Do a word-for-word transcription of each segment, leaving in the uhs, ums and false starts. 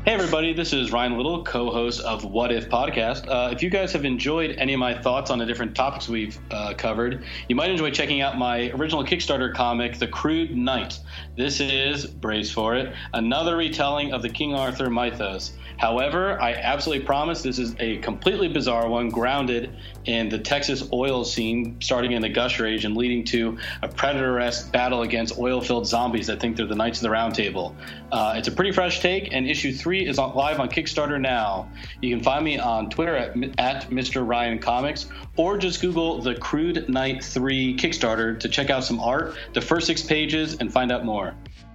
Hey everybody, this is Ryan Little, co-host of What If Podcast. Uh, if you guys have enjoyed any of my thoughts on the different topics we've uh, covered, you might enjoy checking out my original Kickstarter comic, The Crude Knight. This is, brace for it, another retelling of the King Arthur mythos. However, I absolutely promise this is a completely bizarre one, grounded in the Texas oil scene, starting in the Gusher Age and leading to a Predator-esque battle against oil-filled zombies that think they're the Knights of the Round Table. Uh, it's a pretty fresh take, and issue three is on, live on Kickstarter now. You can find me on Twitter at, at Mister Ryan Comics, or just Google The Crude Knight three Kickstarter to check out some art, the first six pages, and find out more.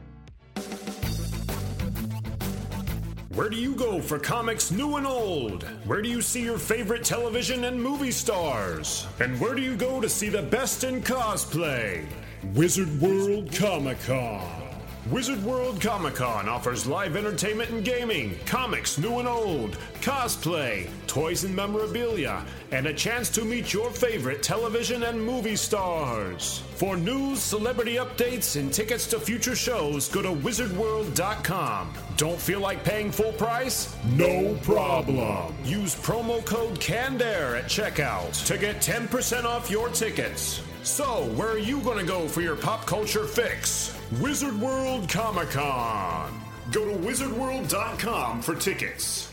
Where do you go for comics new and old? Where do you see your favorite television and movie stars? And where do you go to see the best in cosplay? Wizard World Comic Con. Wizard World Comic Con offers live entertainment and gaming, comics new and old, cosplay, toys and memorabilia, and a chance to meet your favorite television and movie stars. For news, celebrity updates, and tickets to future shows, go to wizard world dot com. Don't feel like paying full price? No problem. Use promo code CANDAIR at checkout to get ten percent off your tickets. So, where are you going to go for your pop culture fix? Wizard World Comic Con. Go to wizard world dot com for tickets.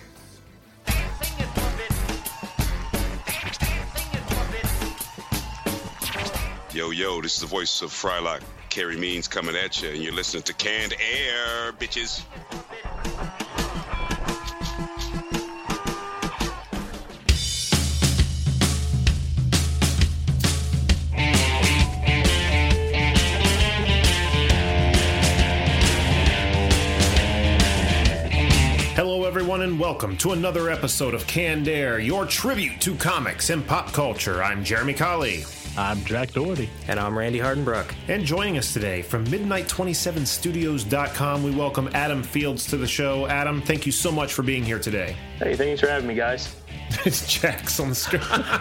Yo, yo, this is the voice of Frylock, Carrie Means coming at you, and you're listening to Canned Air, bitches. Hello, everyone, and welcome to another episode of Canned Air, your tribute to comics and pop culture. I'm Jeremy Colley. I'm Jack Doherty. And I'm Randy Hardenbrook. And joining us today from midnight twenty-seven studios dot com, we welcome Adam Fields to the show. Adam, thank you so much for being here today. Hey, thanks for having me, guys. It's Jack's on the screen.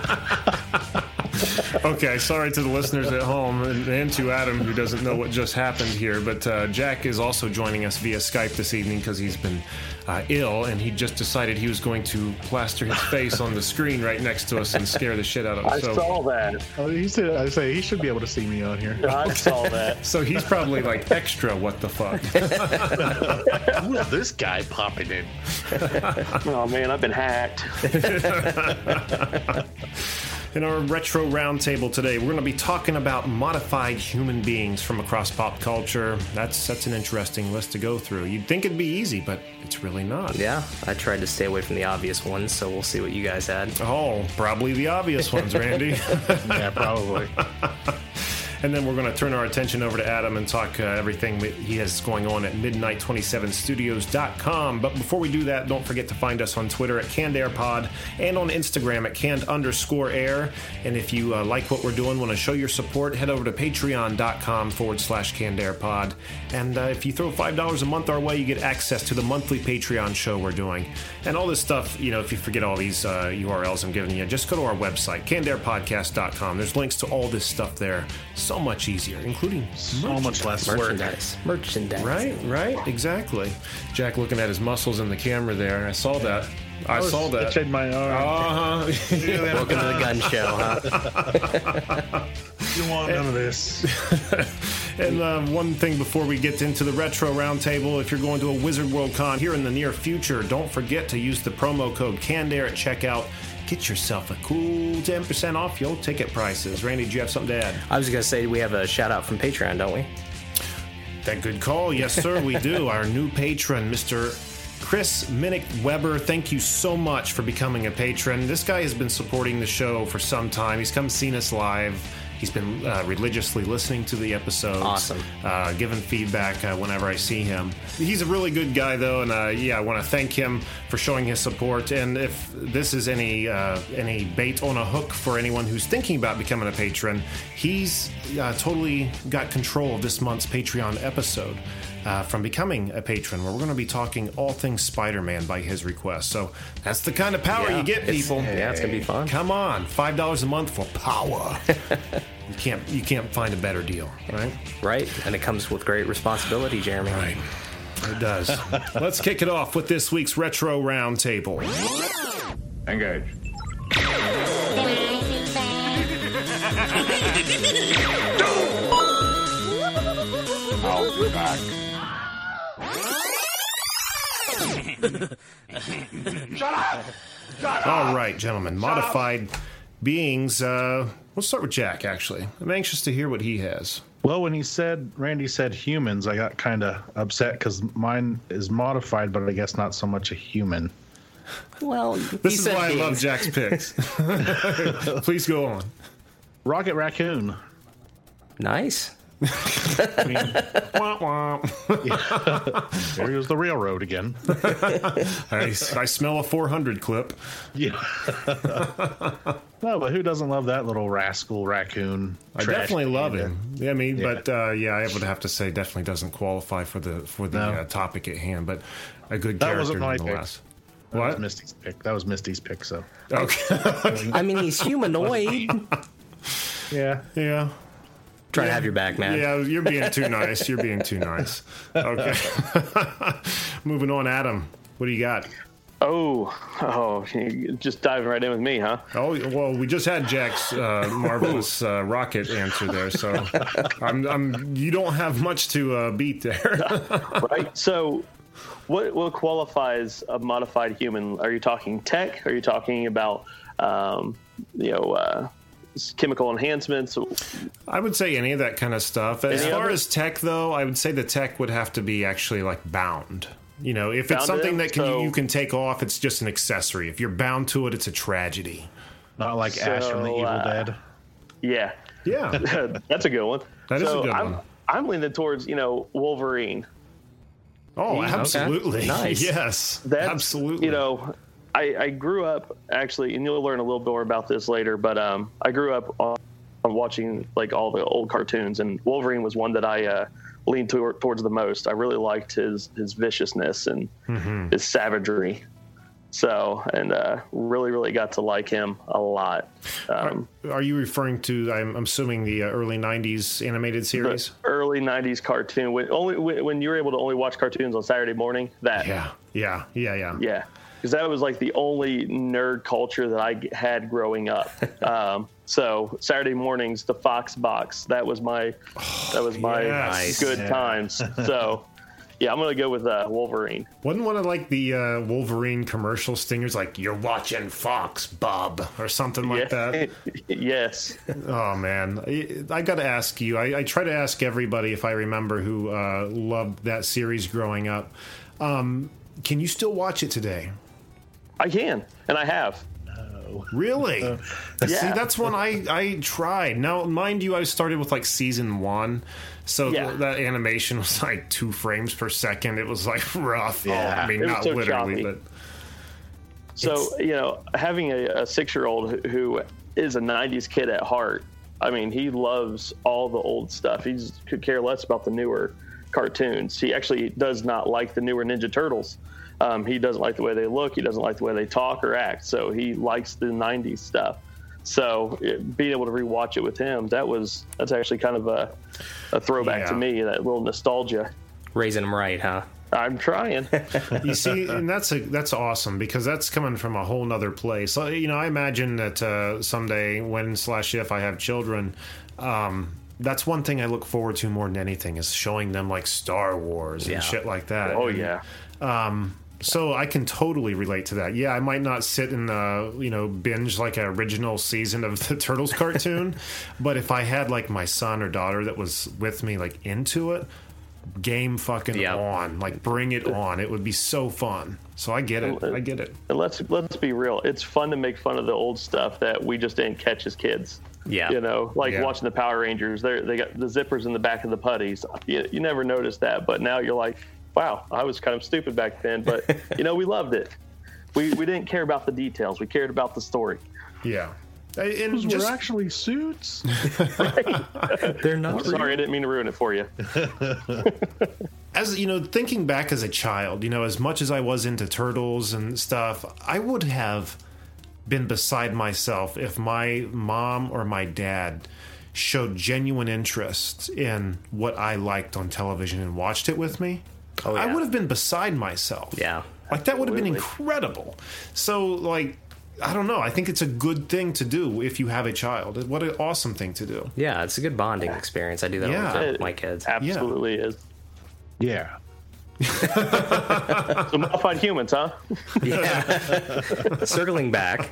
Okay, sorry to the listeners at home and, and to Adam, who doesn't know what just happened here, but uh, Jack is also joining us via Skype this evening because he's been uh, ill, and he just decided he was going to plaster his face on the screen right next to us and scare the shit out of us. I so, saw that. Oh, he said, I say he should be able to see me on here. I saw that. So he's probably like extra what the fuck. Who is this guy popping in? Oh, man, I've been hacked. In our retro roundtable today, we're going to be talking about modified human beings from across pop culture. That's that's an interesting list to go through. You'd think it'd be easy, but it's really not. Yeah, I tried to stay away from the obvious ones, so we'll see what you guys had. Oh, probably the obvious ones, Randy. Yeah, probably. And then we're going to turn our attention over to Adam and talk uh, everything he has going on at midnight twenty-seven studios dot com. But before we do that, don't forget to find us on Twitter at CannedAirPod and on Instagram at canned underscore air. And if you uh, like what we're doing, want to show your support, head over to patreon.com forward slash CannedAirPod. And uh, if you throw five dollars a month our way, you get access to the monthly Patreon show we're doing. And all this stuff, you know, if you forget all these uh, U R Ls I'm giving you, just go to our website, canned air podcast dot com. There's links to all this stuff there. So much easier, including So much less work. Merchandise. Merchandise. Right, right, exactly. Jack looking at his muscles in the camera there. I saw that. I was saw that. itching my arm. Uh-huh. Welcome to the gun show, huh? You want none of this. And uh, one thing before we get into the Retro Roundtable, if you're going to a Wizard World Con here in the near future, don't forget to use the promo code CANDAIR at checkout. Get yourself a cool ten percent off your ticket prices. Randy, do you have something to add? I was going to say we have a shout out from Patreon, don't we? That good call. Yes, sir, we do. Our new patron, Mister Chris Minnick Weber, thank you so much for becoming a patron. This guy has been supporting the show for some time. He's come seen us live. He's been uh, religiously listening to the episodes. Awesome. Uh, giving feedback uh, whenever I see him. He's a really good guy, though, and uh, yeah, I want to thank him for showing his support. And if this is any uh, any bait on a hook for anyone who's thinking about becoming a patron, he's uh, totally got control of this month's Patreon episode. Uh, from becoming a patron, where we're going to be talking all things Spider-Man by his request. So that's the kind of power Yeah, you get, it's- people. yeah, it's gonna be fun. Come on, five dollars a month for power. you can't you can't find a better deal, right? Right? And it comes with great responsibility, Jeremy. Right. It does. Let's kick it off with this week's Retro Roundtable. Engage. I'll be back. Shut up! Shut All up! right, gentlemen. Modified beings. Uh, let's start with Jack, actually. I'm anxious to hear what he has. Well, when he said, Randy said humans, I got kind of upset because mine is modified, but I guess not so much a human. Well, This is why I love Jack's picks. Please go on. Rocket Raccoon. Nice. I mean, womp womp. There goes the railroad again. I, I smell a four hundred clip. Yeah. No, but who doesn't love that little rascal raccoon? I trash definitely love can? him. Yeah, I mean, Yeah. but uh, yeah, I would have to say definitely doesn't qualify for the for the No. uh, topic at hand. But a good That character wasn't my pick. nonetheless. That was What? Misty's pick. That was Misty's pick, so. Okay. I mean, he's humanoid. Yeah. Yeah. Trying to have your back, man. Yeah, you're being too nice. You're being too nice. Okay. Moving on, Adam. What do you got? Oh, oh, you just diving right in with me, huh? Oh, well, we just had Jack's uh, marvelous uh, rocket answer there, so I'm, I'm. You don't have much to uh, beat there. Right. So, what what qualifies a modified human? Are you talking tech? Are you talking about, um, you know, uh, chemical enhancements? I would say any of that kind of stuff. As Any far of it? as tech, though, I would say the tech would have to be actually like bound. You know, if Bound it's to something them? that can, So- you can take off, it's just an accessory. If you're bound to it, it's a tragedy. Not like Ash from the So, Evil uh, Dead. Yeah, Yeah. that's a good one. That is a so good I'm, one. I'm leaning towards, you know, Wolverine. Oh, Okay. absolutely. Nice. Yes. That's, absolutely. You know, I, I grew up actually, and you'll learn a little more about this later. But um, I grew up on, on watching like all the old cartoons, and Wolverine was one that I uh, leaned toward, towards the most. I really liked his his viciousness and Mm-hmm. his savagery. So, and uh, really, really got to like him a lot. Um, Are you referring to, I'm assuming, the uh, early nineties animated series? the early nineties cartoon when only when you were able to only watch cartoons on Saturday morning. That Yeah. Yeah. Yeah. Yeah. Yeah, because that was like the only nerd culture that I g- had growing up. um, so Saturday mornings, the Fox box, that was my that was my yes. good Yeah. times. So yeah, I'm gonna go with uh, Wolverine. Wasn't one of like the uh, Wolverine commercial stingers like, you're watching Fox, bub, or something like that? Yes. Oh, man. I, I got to ask you. I, I try to ask everybody if I remember who uh, loved that series growing up. Um, can you still watch it today? I can, and I have. Really? See, Yeah. that's one I, I tried. Now, mind you, I started with like season one. So Yeah. th- that animation was like two frames per second. It was like rough. Yeah. Oh, I mean, It was not so literally, choppy. but So you know, having a, a six-year-old who, who is a nineties kid at heart, I mean, he loves all the old stuff. He could care less about the newer cartoons. He actually does not like the newer Ninja Turtles. Um, he doesn't like the way they look. He doesn't like the way they talk or act. So he likes the nineties stuff. So it, being able to rewatch it with him, that was that's actually kind of a, a throwback Yeah. to me. That little nostalgia. Raising him right, huh? I'm trying. you see, and that's a, that's awesome because that's coming from a whole nother place. So, you know, I imagine that uh, someday when slash if I have children, um, that's one thing I look forward to more than anything is showing them like Star Wars and Yeah. shit like that. Oh And, yeah. Um, so I can totally relate to that. Yeah, I might not sit and uh, you know binge like an original season of the Turtles cartoon, but if I had like my son or daughter that was with me like into it, game fucking Yeah. on, like bring it on. It would be so fun. So I get it. I get it. And let's let's be real. It's fun to make fun of the old stuff that we just didn't catch as kids. Yeah. You know, like Yeah. watching the Power Rangers. They they got the zippers in the back of the putties. You, you never noticed that, but now you're like, wow, I was kind of stupid back then, but you know, we loved it. We we didn't care about the details. We cared about the story. Yeah. And Those just were actually suits. They're not. Sorry, I didn't mean to ruin it for you. as you know, thinking back as a child, you know, as much as I was into turtles and stuff, I would have been beside myself if my mom or my dad showed genuine interest in what I liked on television and watched it with me. Oh, I yeah. would have been beside myself. Yeah. Like, that would have been Absolutely. incredible. So, like, I don't know. I think it's a good thing to do if you have a child. What an awesome thing to do. Yeah, it's a good bonding experience. I do that Yeah. with It my kids. Absolutely is. Yeah. So modified humans, huh? Yeah. Circling back,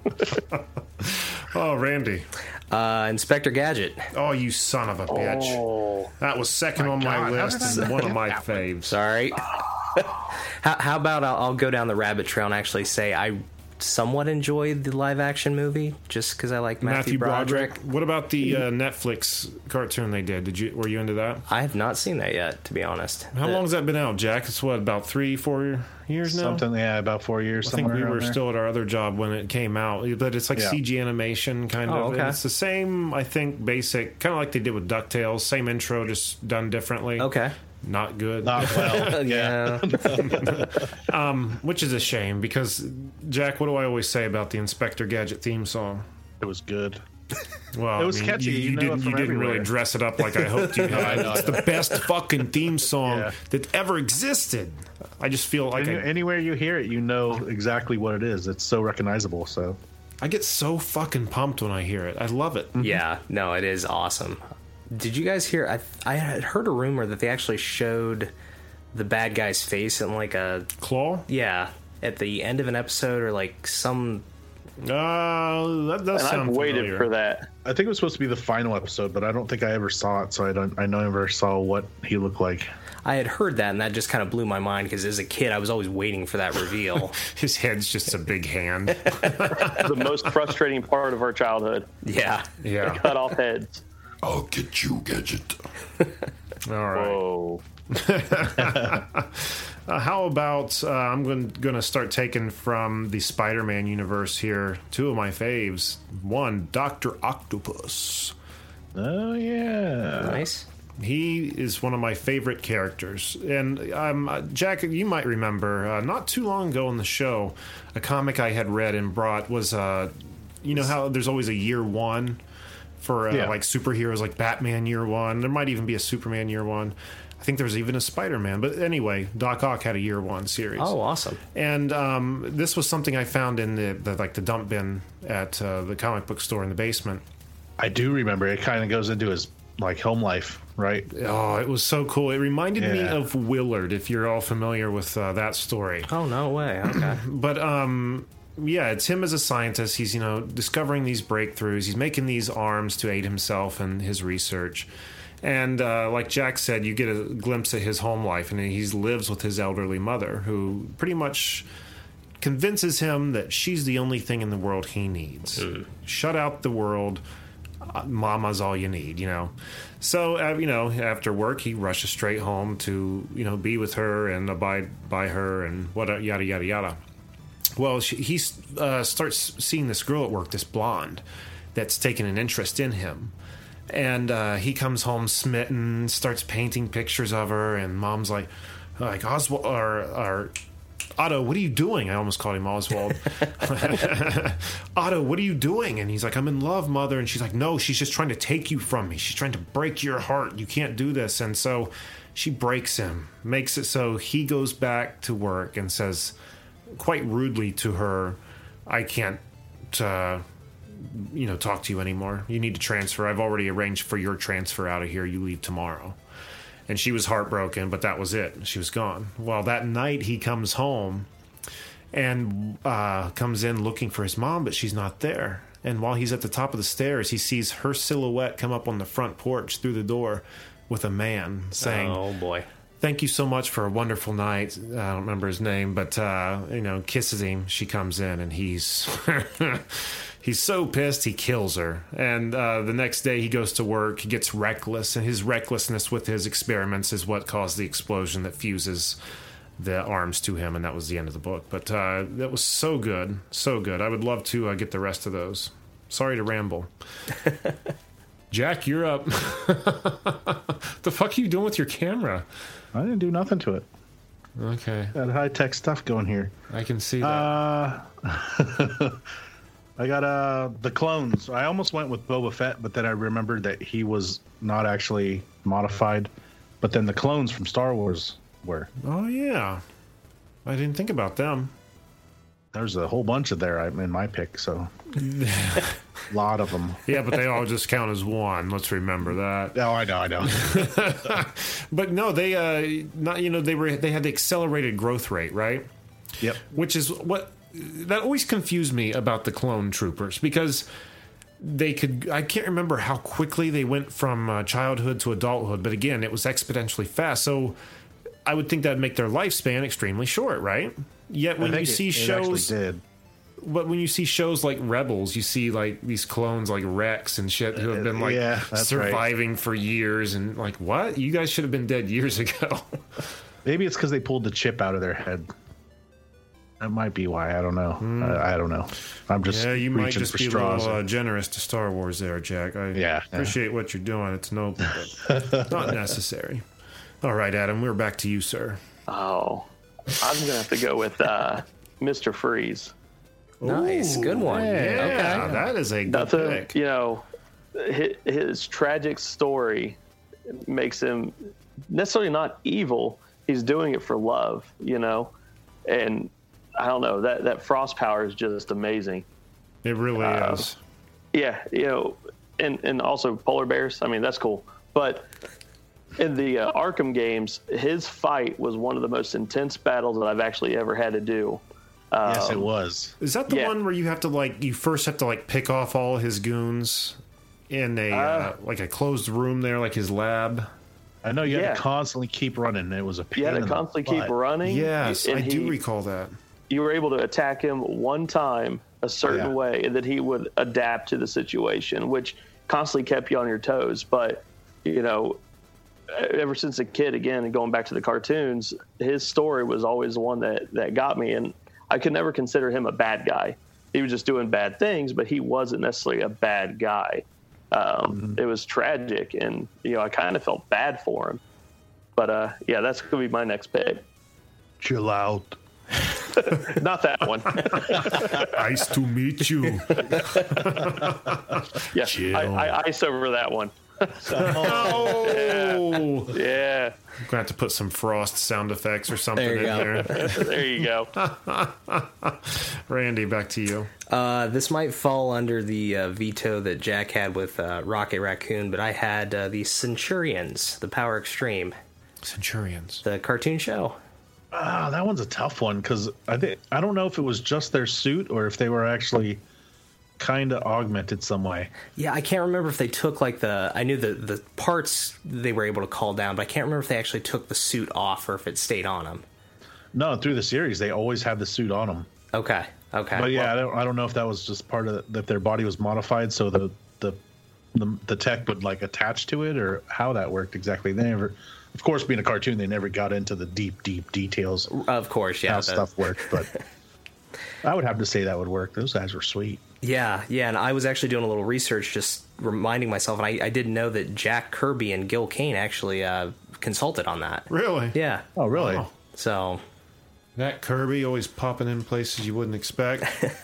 Oh, Randy. uh, Inspector Gadget. Oh, you son of a bitch. Oh, That was second on my God, how list did I and one of my forget that one? faves. Sorry. how, how about I'll, I'll go down the rabbit trail and actually say I somewhat enjoyed the live action movie just because I like Matthew, Matthew Broderick. Broderick. What about the uh, Netflix cartoon they did? Did you were you into that? I have not seen that yet, to be honest. How long has that been out, Jack? It's what, about three, four years now? Something, yeah, about four years. I think somewhere we around were there. still at our other job when it came out, but it's like Yeah. C G animation kind Oh, of. okay. And it's the same, I think, basic, kind of like they did with DuckTales. Same intro, just done differently. Okay. Not good. Not well. Yeah. Which is a shame because, Jack, what do I always say about the Inspector Gadget theme song? It was good. Well, It was I mean, catchy. You, You you know didn't, it from you didn't really everywhere. dress it up like I hoped you had. I know, It's I the best fucking theme song Yeah. that ever existed. I just feel like Any, I, anywhere you hear it, you know exactly what it is. It's so recognizable. So I get so fucking pumped when I hear it. I love it. Yeah, no, it is awesome. Did you guys hear? I I had heard a rumor that they actually showed the bad guy's face in like a Claw? yeah at the end of an episode or like some. Uh, that does and sound I've waited familiar. for that. I think it was supposed to be the final episode, but I don't think I ever saw it. So I don't. I never saw what he looked like. I had heard that, and that just kind of blew my mind because as a kid, I was always waiting for that reveal. His head's just a big hand. The most frustrating part of our childhood. Yeah, Yeah. Cut off heads. I'll get you, Gadget. All right. Whoa. Uh, how about uh, I'm going to start taking from the Spider-Man universe here two of my faves. One, Doctor Octopus. Oh yeah. nice. He is one of my favorite characters. And um, uh, Jack, you might remember, uh, not too long ago on the show, a comic I had read and brought was, uh, you know how there's always a year one for uh, Yeah. like superheroes like Batman year one. There might even be a Superman year one. I think there's even a Spider-Man. But anyway, Doc Ock had a year one series. Oh, awesome. And um, this was something I found in the, the like the dump bin at uh, the comic book store in the basement. I do remember. It kind of goes into his like home life, right? Oh, it was so cool. It reminded me Yeah. of Willard, if you're all familiar with uh, that story. Oh, no way. Okay. But um, yeah, it's him as a scientist. He's, you know, discovering these breakthroughs. He's making these arms to aid himself and his research. And uh, like Jack said, you get a glimpse of his home life, and he lives with his elderly mother, who pretty much convinces him that she's the only thing in the world he needs. Shut out the world. Uh, Mama's all you need, you know. So, uh, you know, after work, he rushes straight home to, you know, be with her and abide by her and what yada yada yada. Well, she, he uh, starts seeing this girl at work, this blonde, that's taken an interest in him. And uh, he comes home smitten, starts painting pictures of her, and Mom's like, like Oswald or, or Otto, what are you doing? I almost called him Oswald. Otto, what are you doing? And he's like, I'm in love, Mother. And she's like, no, she's just trying to take you from me. She's trying to break your heart. You can't do this. And so she breaks him, makes it so he goes back to work and says quite rudely to her, I can't, uh, you know, talk to you anymore. You need to transfer. I've already arranged for your transfer out of here. You leave tomorrow. And she was heartbroken, but that was it. She was gone. Well, that night he comes home and uh, comes in looking for his mom, but she's not there. And while he's at the top of the stairs, he sees her silhouette come up on the front porch through the door with a man saying, Oh, boy. thank you so much for a wonderful night. I don't remember his name, but, uh, you know, kisses him. She comes in and he's... He's so pissed, he kills her. And uh, the next day he goes to work, he gets reckless, and his recklessness with his experiments is what caused the explosion that fuses the arms to him, and that was the end of the book. But uh, that was so good, so good. I would love to uh, get the rest of those. Sorry to ramble. Jack, you're up. The fuck are you doing with your camera? I didn't do nothing to it. Okay, Got high tech stuff going here. I can see that. Uh, I got uh the clones. I almost went with Boba Fett, but then I remembered that he was not actually modified. But then the clones from Star Wars were. Oh yeah, I didn't think about them. There's a whole bunch of there in my pick, so a lot of them. Yeah, but they all just count as one. Let's remember that. Oh, I know, I know. But no, they uh, not you know they were they had the accelerated growth rate, right? Yep. Which is what that always confused me about the clone troopers, because they could I can't remember how quickly they went from uh, childhood to adulthood, but again, it was exponentially fast. So I would think that'd make their lifespan extremely short, right? Yet when you see it, shows, it did. but when you see shows like Rebels, you see like these clones like Rex and shit who have been like Yeah, that's surviving right. for years, and like, what? You guys should have been dead years ago. Maybe it's because they pulled the chip out of their head. That might be why. I don't know. Hmm. I, I don't know. I'm just Yeah, you reaching might just for be a straws. little uh, generous to Star Wars there, Jack. I Yeah, appreciate what you're doing. It's noble, but not necessary. All right, Adam, we're back to you, sir. Oh, I'm going to have to go with uh, Mister Freeze. Nice, Ooh, good one. Yeah, Okay. that is a good Nothing, pick. you know, his, his tragic story makes him necessarily not evil. He's doing it for love, you know, and I don't know, that, that frost power is just amazing. It really Uh, is. Yeah, you know, and, and also polar bears. I mean, that's cool. But in the uh, Arkham games, his fight was one of the most intense battles that I've actually ever had to do. Um, Yes, it was. Is that the yeah. one where you have to like you first have to like pick off all his goons in a uh, Uh, like a closed room there, like his lab? I know you had Yeah. to constantly keep running. It was a pain You had in to the constantly butt. keep running. Yes, and I do he- recall that. You were able to attack him one time a certain Yeah. way, and that he would adapt to the situation, which constantly kept you on your toes. But, you know, ever since a kid, again, and going back to the cartoons, his story was always the one that, that got me. And I could never consider him a bad guy. He was just doing bad things, but he wasn't necessarily a bad guy. Um, Mm-hmm. It was tragic, and, you know, I kind of felt bad for him. But, uh, yeah, that's going to be my next pick. Chill out. Not that one. Nice to meet you. Yeah, Chill. I, I ice over that one. Oh, Yeah, I'm gonna have to put some frost sound effects or something There in you go. there. there you go. Randy, back to you. Uh, this might fall under the uh, veto that Jack had with uh, Rocket Raccoon, but I had uh, the Centurions, the Power Extreme, Centurions. the cartoon show. Ah, that one's a tough one because I think I don't know if it was just their suit or if they were actually kind of augmented some way. Yeah, I can't remember if they took like the. I knew the the parts they were able to call down, but I can't remember if they actually took the suit off or if it stayed on them. No, through the series they always had the suit on them. Okay, okay. But yeah, I don't, I don't know if that was just part of the, that their body was modified so the, the the the tech would like attach to it or how that worked exactly. They never, of course, being a cartoon, they never got into the deep deep details Of course, yeah. how the- stuff worked. But I would have to say that would work. Those guys were sweet. Yeah, yeah, and I was actually doing a little research, just reminding myself, and I, I didn't know that Jack Kirby and Gil Kane actually uh, consulted on that. Really? Yeah, Oh, really? Wow. so That Kirby always popping in places you wouldn't expect.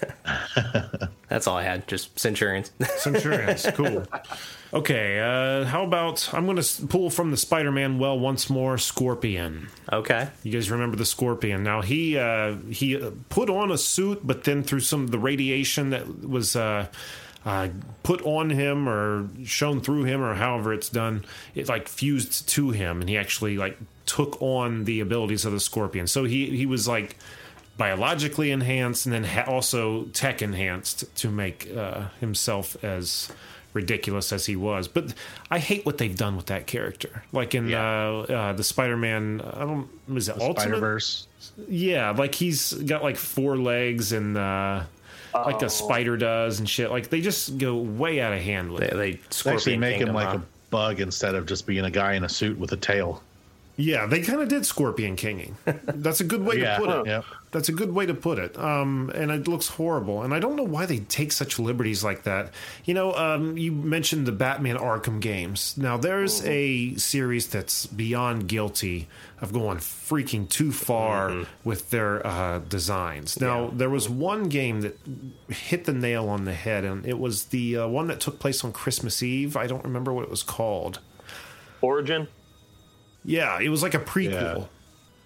that's all I had, just Centurions. Centurions, cool. Okay, uh, how about I'm going to pull from the Spider-Man well once more. Scorpion. Okay. You guys remember the Scorpion? Now he uh, he put on a suit, but then through some of the radiation that was uh, uh, put on him or shown through him, or however it's done, it like fused to him, and he actually like took on the abilities of the Scorpion. So he he was like biologically enhanced, and then ha- also tech enhanced to make uh, himself as ridiculous as he was. But I hate what they've done with that character. Like in Yeah. uh, uh, the Spider-Man, I don't, was it Ultimate? Spider-Verse. Yeah, like he's got like four legs and uh, like Oh. a spider does and shit. Like they just go way out of hand with They, it. they They Scorpion actually make Kingdom, him like huh? a bug instead of just being a guy in a suit with a tail. Yeah, they kind of did Scorpion Kinging. That's a good way Yeah, to put it. yeah. That's a good way to put it. Um, and it looks horrible. And I don't know why they take such liberties like that. You know, um, you mentioned the Batman Arkham games. Now, there's a series that's beyond guilty of going freaking too far Mm-hmm. with their uh, designs. Now, there was one game that hit the nail on the head, and it was the uh, one that took place on Christmas Eve. I don't remember what it was called. Origin. Yeah, it was like a prequel. Yeah.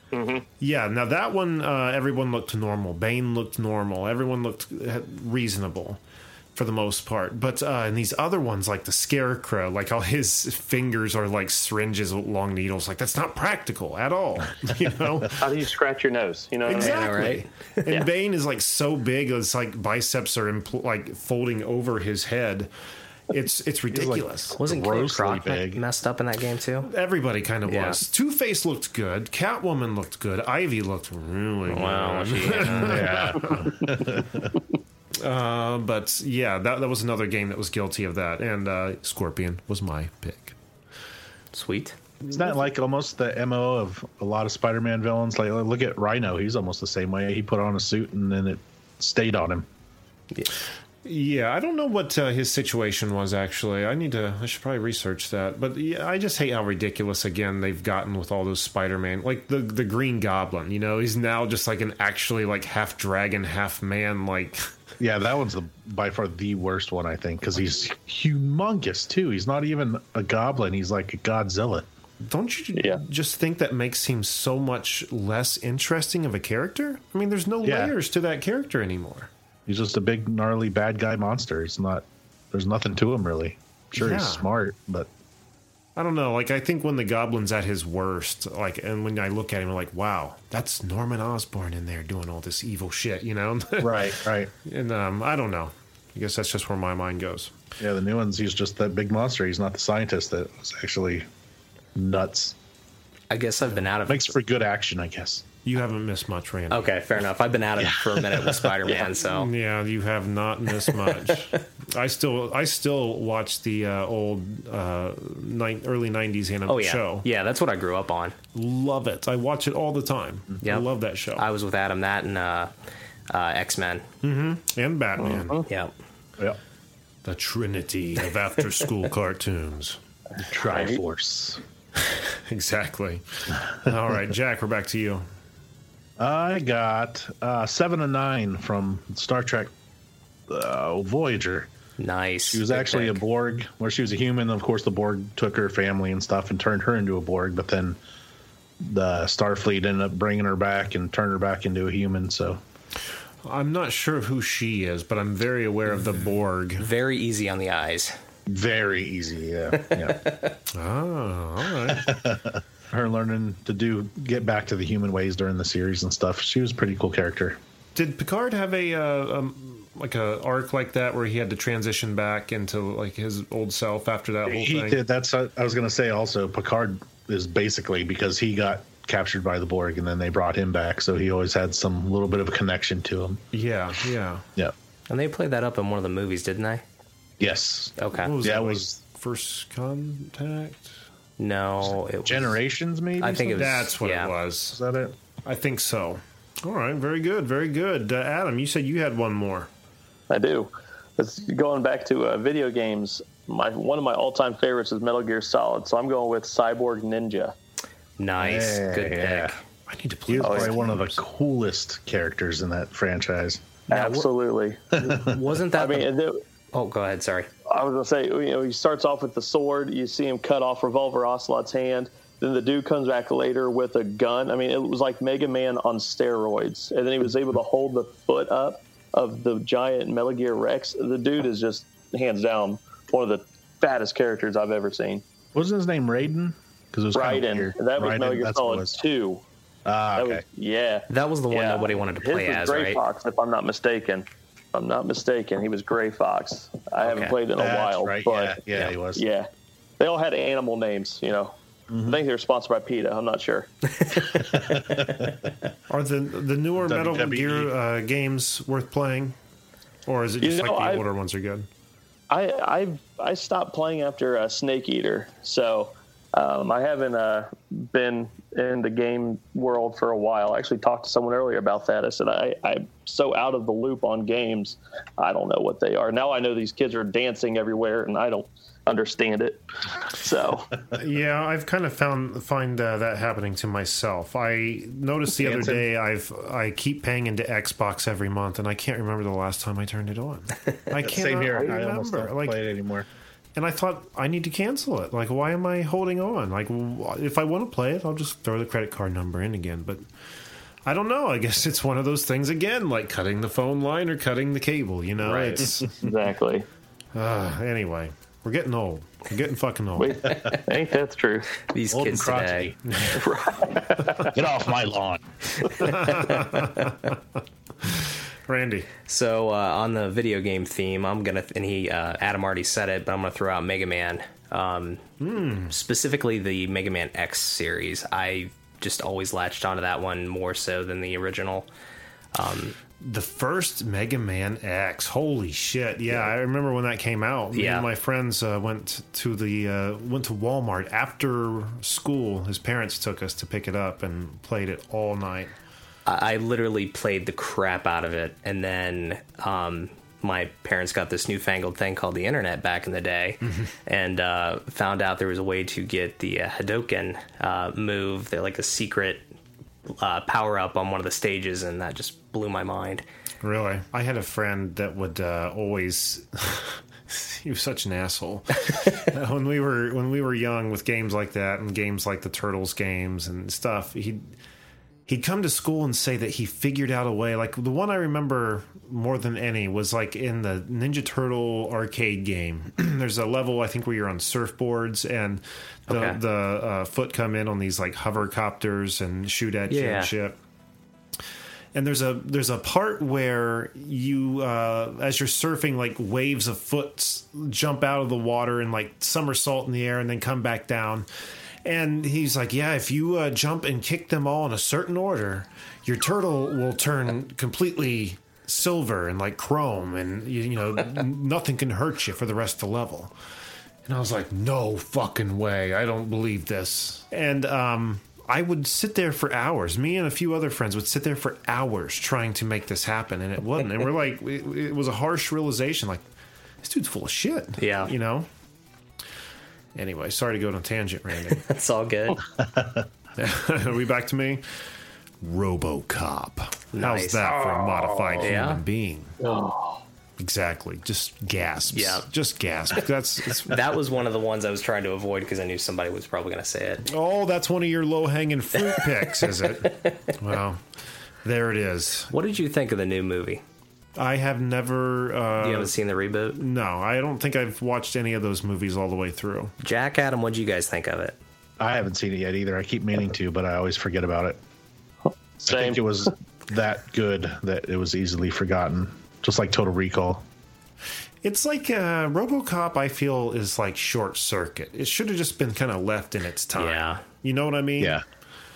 Mm-hmm. Yeah, now that one, uh, everyone looked normal. Bane looked normal. Everyone looked reasonable for the most part. But uh, in these other ones, like the Scarecrow, like all his fingers are like syringes with long needles. Like, that's not practical at all. You know? How do you scratch your nose? You know what Exactly. I mean? right? And Yeah. Bane is like so big, it's like biceps are impl- like folding over his head. It's it's ridiculous. Wasn't Kid Grossly Croc me- big. messed up in that game too? Everybody kind of Yeah. was. Two-Face looked good. Catwoman looked good. Ivy looked really Wow, good. she, uh, Yeah. Uh, but yeah, that that was another game that was guilty of that. And uh, Scorpion was my pick. sweet. Isn't that like almost the M O of a lot of Spider-Man villains? Like, look at Rhino. He's almost the same way. He put on a suit and then it stayed on him. Yeah, I don't know what uh, his situation was actually. I need to. I should probably research that. But yeah, I just hate how ridiculous again they've gotten with all those Spider-Man, like the the Green Goblin. You know, he's now just like an actually like half dragon, half man. Like, Yeah, that one's the by far the worst one, I think, because he's humongous too. He's not even a goblin. He's like a Godzilla. don't you Yeah. just think that makes him so much less interesting of a character? I mean, there's no Yeah. layers to that character anymore. He's just a big, gnarly, bad guy monster. He's not. There's nothing to him really. Sure, Yeah. he's smart, but I don't know. Like, I think when the Goblin's at his worst, like, and when I look at him, I'm like, wow, that's Norman Osborn in there doing all this evil shit, you know? right, right. And um, I don't know. I guess that's just where my mind goes. Yeah, the new ones. He's just that big monster. He's not the scientist that was actually nuts. I guess I've been out of Makes for good action, I guess. You haven't missed much, Randy. Okay, fair enough. I've been out of it for a minute with Spider-Man, so Yeah, you have not missed much. I still, I still watch the uh, old uh, ni- early nineties animated oh yeah, show. yeah, that's what I grew up on. Love it. I watch it all the time. I Yep. love that show. I was with Adam that and uh, uh, X-Men. and Batman. Yeah, Yeah. The Trinity of after-school cartoons. Triforce. Exactly. All right, Jack, we're back to you. I got uh, seven and nine from Star Trek uh, Voyager. nice. She was Good actually pick. a Borg, where she was a human. Of course, the Borg took her family and stuff and turned her into a Borg. But then the Starfleet ended up bringing her back and turned her back into a human. So I'm not sure of who she is, but I'm very aware of the Borg. very easy on the eyes. very easy. Yeah, yeah. Oh, all right. Her learning to do get back to the human ways during the series and stuff. She was a pretty cool character. Did Picard have a uh, um, like a arc like that where he had to transition back into like his old self after that whole He thing? did. That's uh, I was going to say. Also, Picard is basically because he got captured by the Borg and then they brought him back, so he always had some little bit of a connection to him. Yeah, yeah. Yeah. And they played that up in one of the movies, didn't they? Yes. Okay. What was Yeah, that, it like, was- First Contact? No, it was Generations, maybe. I think it was. That's what yeah. it Is was. that it? I think so. All right, very good, very good. Uh, Adam, you said you had one more. I do. It's going back to uh, video games. My one of my all-time favorites is Metal Gear Solid, so I'm going with Cyborg Ninja. Nice. Yeah, Good yeah. pick. I need to play. He was Oh, probably yeah. one of the coolest characters in that franchise. Absolutely. Wasn't that I mean, the... and the- Oh, go ahead. Sorry. I was gonna say, you know, he starts off with the sword. You see him cut off Revolver Ocelot's hand. Then the dude comes back later with a gun. I mean, it was like Mega Man on steroids. And then he was able to hold the foot up of the giant Metal Gear Rex. The dude is just hands down one of the fattest characters I've ever seen. Wasn't his name Raiden? Because it was kind of Raiden. weird. That was Raiden, Metal Gear that's what it Solid was. two. Ah, That okay. was, yeah. That was the one Yeah. nobody wanted to play His was as, Gray right? Fox, if I'm not mistaken. If I'm not mistaken, he was Gray Fox. I haven't Okay. played in a That's while, right. but yeah, yeah, he was. yeah, they all had animal names. You know, Mm-hmm. I think they were sponsored by PETA. I'm not sure. Are the the newer Metal W W E. Gear uh, games worth playing, or is it You just know, like the I- older ones are good? I I I stopped playing after uh, Snake Eater, so um, I haven't uh, been in the game world for a while. I actually talked to someone earlier about that. I said I, I'm so out of the loop on games, I don't know what they are. Now I know these kids are dancing everywhere, and I don't understand it. So Yeah, I've kind of found find uh, that happening to myself. I noticed the other Dancing. day I've I keep paying into Xbox every month, and I can't remember the last time I turned it on. I can't Same here. I almost remember. don't Like play it anymore. And I thought, I need to cancel it. Like, why am I holding on? Like, if I want to play it, I'll just throw the credit card number in again. But I don't know. I guess it's one of those things again, like cutting the phone line or cutting the cable, you know? Right. It's, exactly. uh, anyway, we're getting old. We're getting fucking old. Wait, ain't that's true? These Old kids and today. Get off my lawn. Randy. So uh, on the video game theme, I'm gonna and he uh, Adam already said it, but I'm gonna throw out Mega Man, um, Hmm. specifically the Mega Man X series. I just always latched onto that one more so than the original. Um, The first Mega Man X. Holy shit! Yeah, I remember when that came out. Me Yeah. and my friends uh, went to the uh, went to Walmart after school. His parents took us to pick it up and played it all night. I, I literally played the crap out of it, and then um, my parents got this newfangled thing called the internet back in the day, and uh, found out there was a way to get the uh, Hadoken uh, move, they're like a secret uh, power up on one of the stages, and that just blew my mind. Really? I had a friend that would uh, always. He was such an asshole. when we were when we were young with games like that and games like the Turtles games and stuff, he'd he'd come to school and say that he figured out a way. Like the one I remember more than any was like in the Ninja Turtle arcade game. There's a level I think where you're on surfboards and the Okay. the uh, foot come in on these like hovercopters and shoot at you Yeah. and shit. And there's a there's a part where you, uh, as you're surfing, like waves of foot jump out of the water and like somersault in the air and then come back down. And he's like, yeah, if you uh, jump and kick them all in a certain order, your turtle will turn completely silver and like chrome, and you, you know nothing can hurt you for the rest of the level. And I was like, no fucking way, I don't believe this. And um. I would sit there for hours. Me and a few other friends would sit there for hours trying to make this happen, and it wasn't. And we're like, it, it was a harsh realization. Like, this dude's full of shit. Yeah. You know? Anyway, sorry to go on a tangent, Randy. That's all good. Are we back to me? RoboCop. How's Nice. that for a modified yeah. human being? Oh, Exactly. Just gasps. Yeah. Just gasps. That's it's, That was one of the ones I was trying to avoid because I knew somebody was probably going to say it. oh, that's one of your low-hanging fruit picks, is it? Well, there it is. What did you think of the new movie? I have never. Uh, You haven't seen the reboot? No, I don't think I've watched any of those movies all the way through. Jack, Adam, what did you guys think of it? I haven't seen it yet either. I keep meaning to, but I always forget about it. I same. think it was that good that it was easily forgotten, just like Total Recall. It's like uh, RoboCop. I feel is like Short Circuit. It should have just been kind of left in its time. Yeah. You know what I mean? Yeah.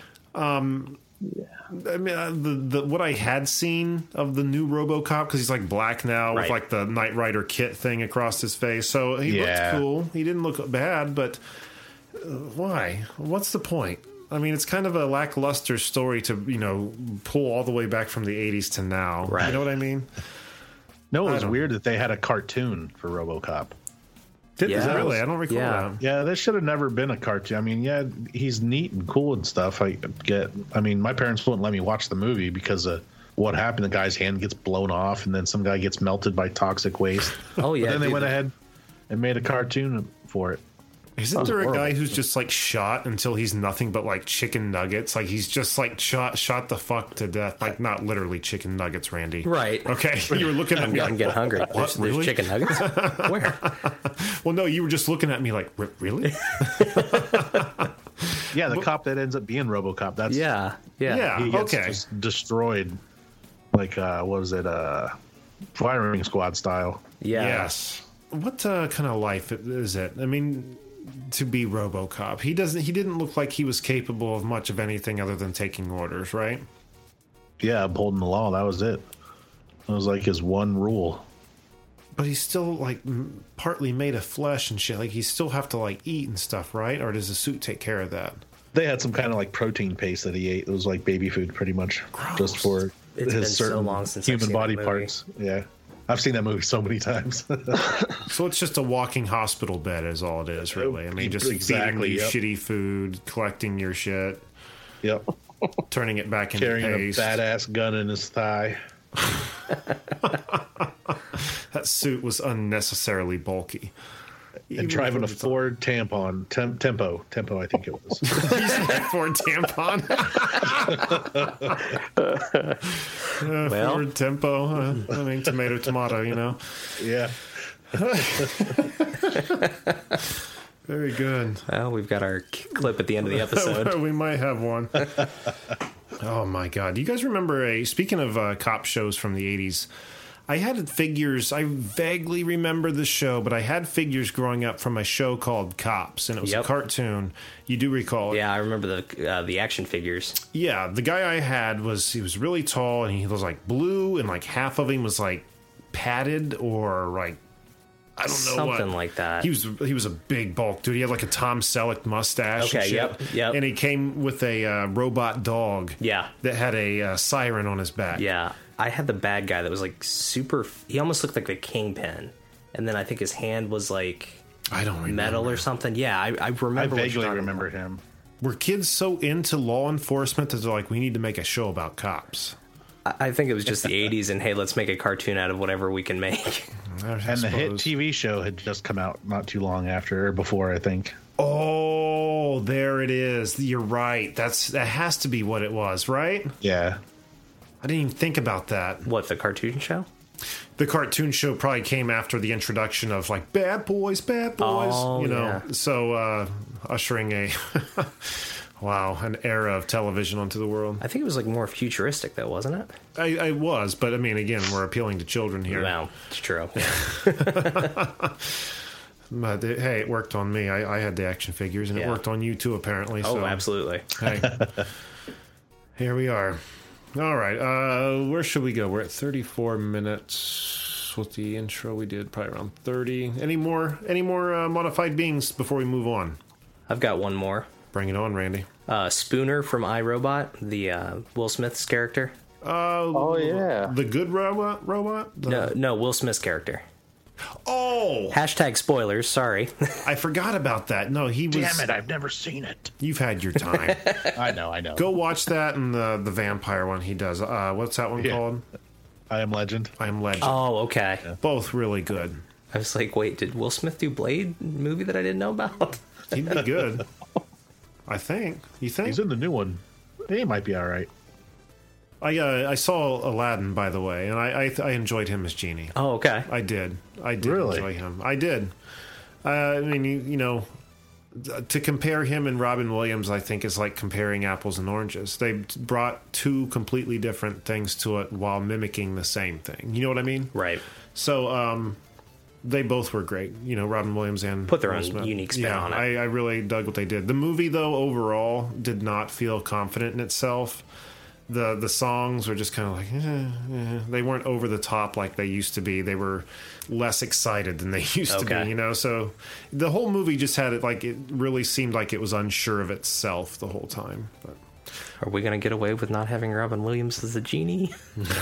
I mean, uh, the, the what I had seen of the new RoboCop, because he's like black now with Right. like the Knight Rider kit thing across his face. So he Yeah. looked cool. He didn't look bad, but uh, why? What's the point? I mean, it's kind of a lackluster story to, you know, pull all the way back from the eighties to now. Right. You know what I mean? No, it I was don't- weird that they had a cartoon for RoboCop. Did, is Yeah. it really? I don't recall Yeah. that. Yeah, there should have never been a cartoon. I mean, yeah, he's neat and cool and stuff. I get. I mean, my parents wouldn't let me watch the movie because of what happened. The guy's hand gets blown off, and then some guy gets melted by toxic waste. Oh, yeah. But then they dude, went the- ahead and made a cartoon for it. Isn't there a horrible. guy who's just like shot until he's nothing but like chicken nuggets? Like he's just like shot shot the fuck to death. Like not literally chicken nuggets, Randy. Right. Okay. You were looking at I'm me getting, like, getting hungry. What, There's, really? there's chicken nuggets? Where? Well, no, you were just looking at me like, "R- really? Yeah, the cop that ends up being RoboCop. That's Yeah. Yeah. Yeah. He gets Okay. just destroyed, like uh, what was it? Uh, Firing Squad style. Yeah. Yes. What uh, kind of life is it? I mean, to be RoboCop, he doesn't. He didn't look like he was capable of much of anything other than taking orders, right? Yeah, upholding the law. That was it. It was like his one rule. But he's still like m- partly made of flesh and shit. Like he still have to like eat and stuff, right? Or does the suit take care of that? They had some kind of like protein paste that he ate. It was like baby food, pretty much, Gross. just for It's his been so certain long since I've human seen body that movie. parts. Yeah, I've seen that movie so many times. So it's just a walking hospital bed, is all it is, really. I mean, just Exactly, feeding you yep. shitty food, collecting your shit, Yep, turning it back into carrying paste. a badass gun in his thigh. That suit was unnecessarily bulky. And driving a Ford tampon, tem- tempo, tempo, I think it was. Ford tampon. uh, Well. Ford tempo. Uh, I mean, tomato, tomato. You know. Yeah. Very good. Well, we've got our k- clip at the end of the episode. We might have one. Oh my god! Do you guys remember a? Speaking of uh, cop shows from the eighties, I had figures. I vaguely remember the show, but I had figures growing up from a show called Cops, and it was Yep. a cartoon. You do recall it? Yeah, I remember the uh, the action figures. Yeah, the guy I had was he was really tall, and he was like blue, and like half of him was like padded or like I don't know Something what. like that. He was he was a big bulk dude. He had like a Tom Selleck mustache. and Okay, shit. yep, yep. And he came with a uh, robot dog. Yeah. that had a uh, siren on his back. Yeah, I had the bad guy that was like super. He almost looked like the Kingpin, and then I think his hand was like I don't remember. metal or something. Yeah, I, I remember. I what you're vaguely talking remember about. him. Were kids so into law enforcement that they're like, we need to make a show about cops? I, I think it was just the eighties, and hey, let's make a cartoon out of whatever we can make. I And the hit suppose. T V show had just come out not too long after or before, I think. Oh, there it is. You're right. That's that has to be what it was, right? Yeah. I didn't even think about that. What, the cartoon show? The cartoon show probably came after the introduction of like Bad Boys, Bad Boys, Oh, you know. yeah. So uh, ushering a wow, an era of television onto the world. I think it was like more futuristic, though, wasn't it? I, I was, but I mean, again, we're appealing to children here. Wow, it's true. But it- hey, it worked on me. I, I had the action figures, and it Yeah. worked on you too, apparently. Oh, so, absolutely. Hey, here we are. All right, uh, where should we go? We're at thirty-four minutes. With the intro we did, probably around thirty. Any more? Any more uh, modified beings before we move on? I've got one more. Bring it on, Randy. Uh, Spooner from iRobot, the uh, Will Smith's character. Uh, Oh, yeah. the good robot. Robot. The- No, no, Will Smith's character. Oh, Hashtag spoilers. Sorry. I forgot about that. No, he was. Damn it, I've never seen it. You've had your time. I know, I know. Go watch that and the the vampire one he does. Uh, what's that one Yeah. called? I Am Legend. I Am Legend. Oh, okay. Both really good. I was like, wait, did Will Smith do Blade movie that I didn't know about? He'd be good. I think. You think? He's in the new one. He might be all right. I uh, I saw Aladdin, by the way, and I I, I enjoyed him as Genie. Oh, okay. I did. I did Really? enjoy him. I did. Uh, I mean, you, you know, to compare him and Robin Williams, I think is like comparing apples and oranges. They brought two completely different things to it while mimicking the same thing. You know what I mean? Right. So, um, they both were great. You know, Robin Williams and Put their Will own Smith. unique spin yeah, on it. I, I really dug what they did. The movie, though, overall, did not feel confident in itself. The the songs were just kind of like, eh, eh. They weren't over the top like they used to be. They were less excited than they used to Okay. be, you know? So the whole movie just had it like, it really seemed like it was unsure of itself the whole time. But Are we going to get away with not having Robin Williams as the genie?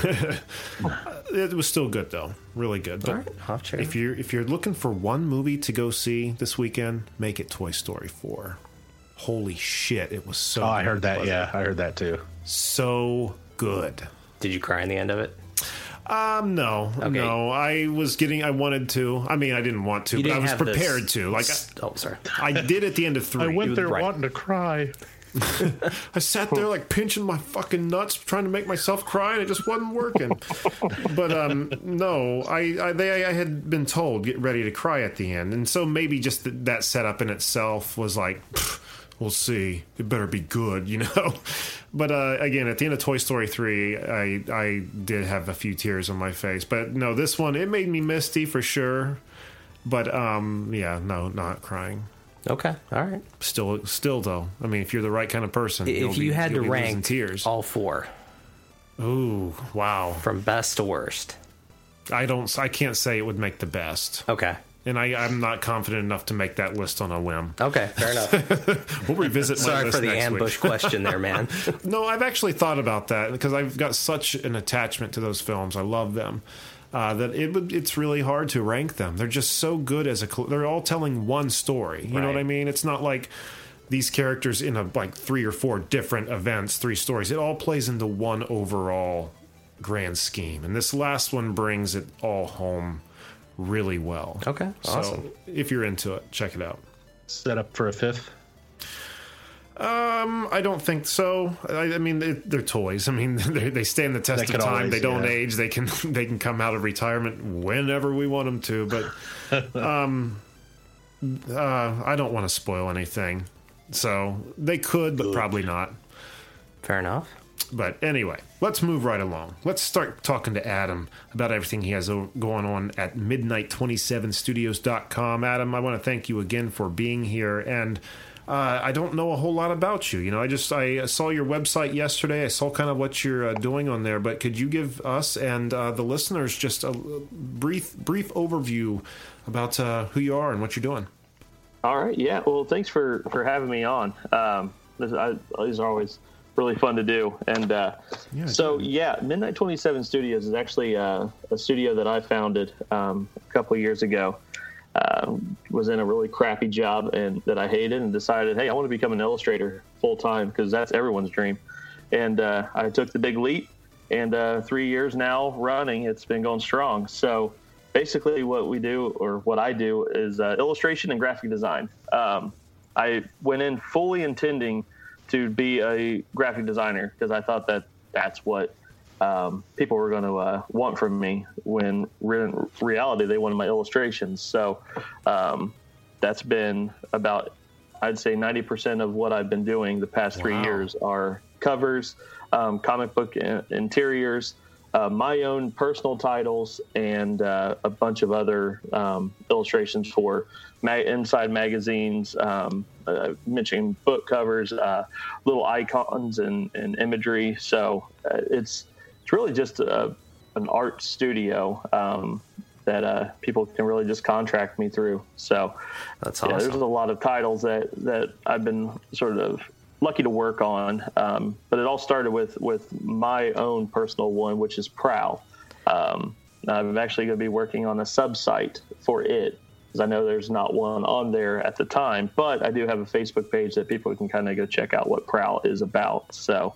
it was still good, though. Really good. But All right, I'll check it if out. you're, if you're looking for one movie to go see this weekend, make it Toy Story four. Holy shit, it was so Oh, I good, heard that. wasn't Yeah, it? I heard that too. So good. Did you cry in the end of it? Um, no, Okay. no. I was getting. I wanted to. I mean, I didn't want to, You but I didn't was have this- prepared to. Like, Oh, sorry. I, I did at the end of three. I went there right. wanting to cry. I sat there like pinching my fucking nuts, trying to make myself cry, and it just wasn't working. But um, no, I I, they, I had been told get ready to cry at the end, and so maybe just th- that setup in itself was like, pfft, we'll see. It better be good, you know. But uh, again, at the end of Toy Story three, I I did have a few tears on my face. But no, this one it made me misty for sure. But um, yeah, no, not crying. Okay, all right. Still, still though. I mean, if you're the right kind of person, you'll If you be- had to you'll be losing rank tears. all four Ooh, wow. from best to worst. I don't. I can't say it would make the best, Okay. and I, I'm not confident enough to make that list on a whim. Okay, fair enough. We'll revisit my Sorry list for the next ambush week. question there, man. No, I've actually thought about that because I've got such an attachment to those films. I love them. Uh, that it would, it's really hard to rank them. They're just so good as a. cl- They're all telling one story. You know Right. what I mean? It's not like these characters in a like three or four different events, three stories. It all plays into one overall grand scheme, and this last one brings it all home really well. Okay, awesome. So if you're into it, check it out. Set up for a fifth? Um, I don't think so. I, I mean, they, they're toys. I mean, they, they stand the test They of could time. always, they don't yeah. age. They can they can come out of retirement whenever we want them to. But um, uh, I don't want to spoil anything. So they could, but probably not. Fair enough. But anyway, let's move right along. Let's start talking to Adam about everything he has o- going on at midnight twenty-seven studios dot com. Adam, I want to thank you again for being here. And uh, I don't know a whole lot about you. You know, I just I saw your website yesterday. I saw kind of what you're uh, doing on there. But could you give us and uh, the listeners just a brief brief overview about uh, who you are and what you're doing? All right. Yeah. Well, thanks for, for having me on. Um, this, I, these are always really fun to do. And uh, Yeah, so, yeah, Midnight twenty-seven Studios is actually uh, a studio that I founded um, a couple of years ago. Uh, was in a really crappy job and that I hated and decided, hey, I want to become an illustrator full time because that's everyone's dream. And uh, I took the big leap, and uh, three years now running, it's been going strong. So basically what we do, or what I do, is uh, illustration and graphic design. Um, I went in fully intending to be a graphic designer because I thought that that's what um, people were going to uh, want from me, when re- in reality they wanted my illustrations. So um, that's been about, I'd say ninety percent of what I've been doing the past three Wow. years are covers, um, comic book in- interiors, uh, my own personal titles, and uh, a bunch of other um, illustrations for ma- inside magazines, um, uh, mentioning book covers, uh, little icons and, and imagery. So uh, it's it's really just a, an art studio um, that uh, people can really just contract me through. So That's yeah, awesome. there's a lot of titles that, that I've been sort of lucky to work on. Um, but it all started with, with my own personal one, which is Prowl. Um, I'm actually going to be working on a sub-site for it, because I know there's not one on there at the time, but I do have a Facebook page that people can kind of go check out what Prowl is about. So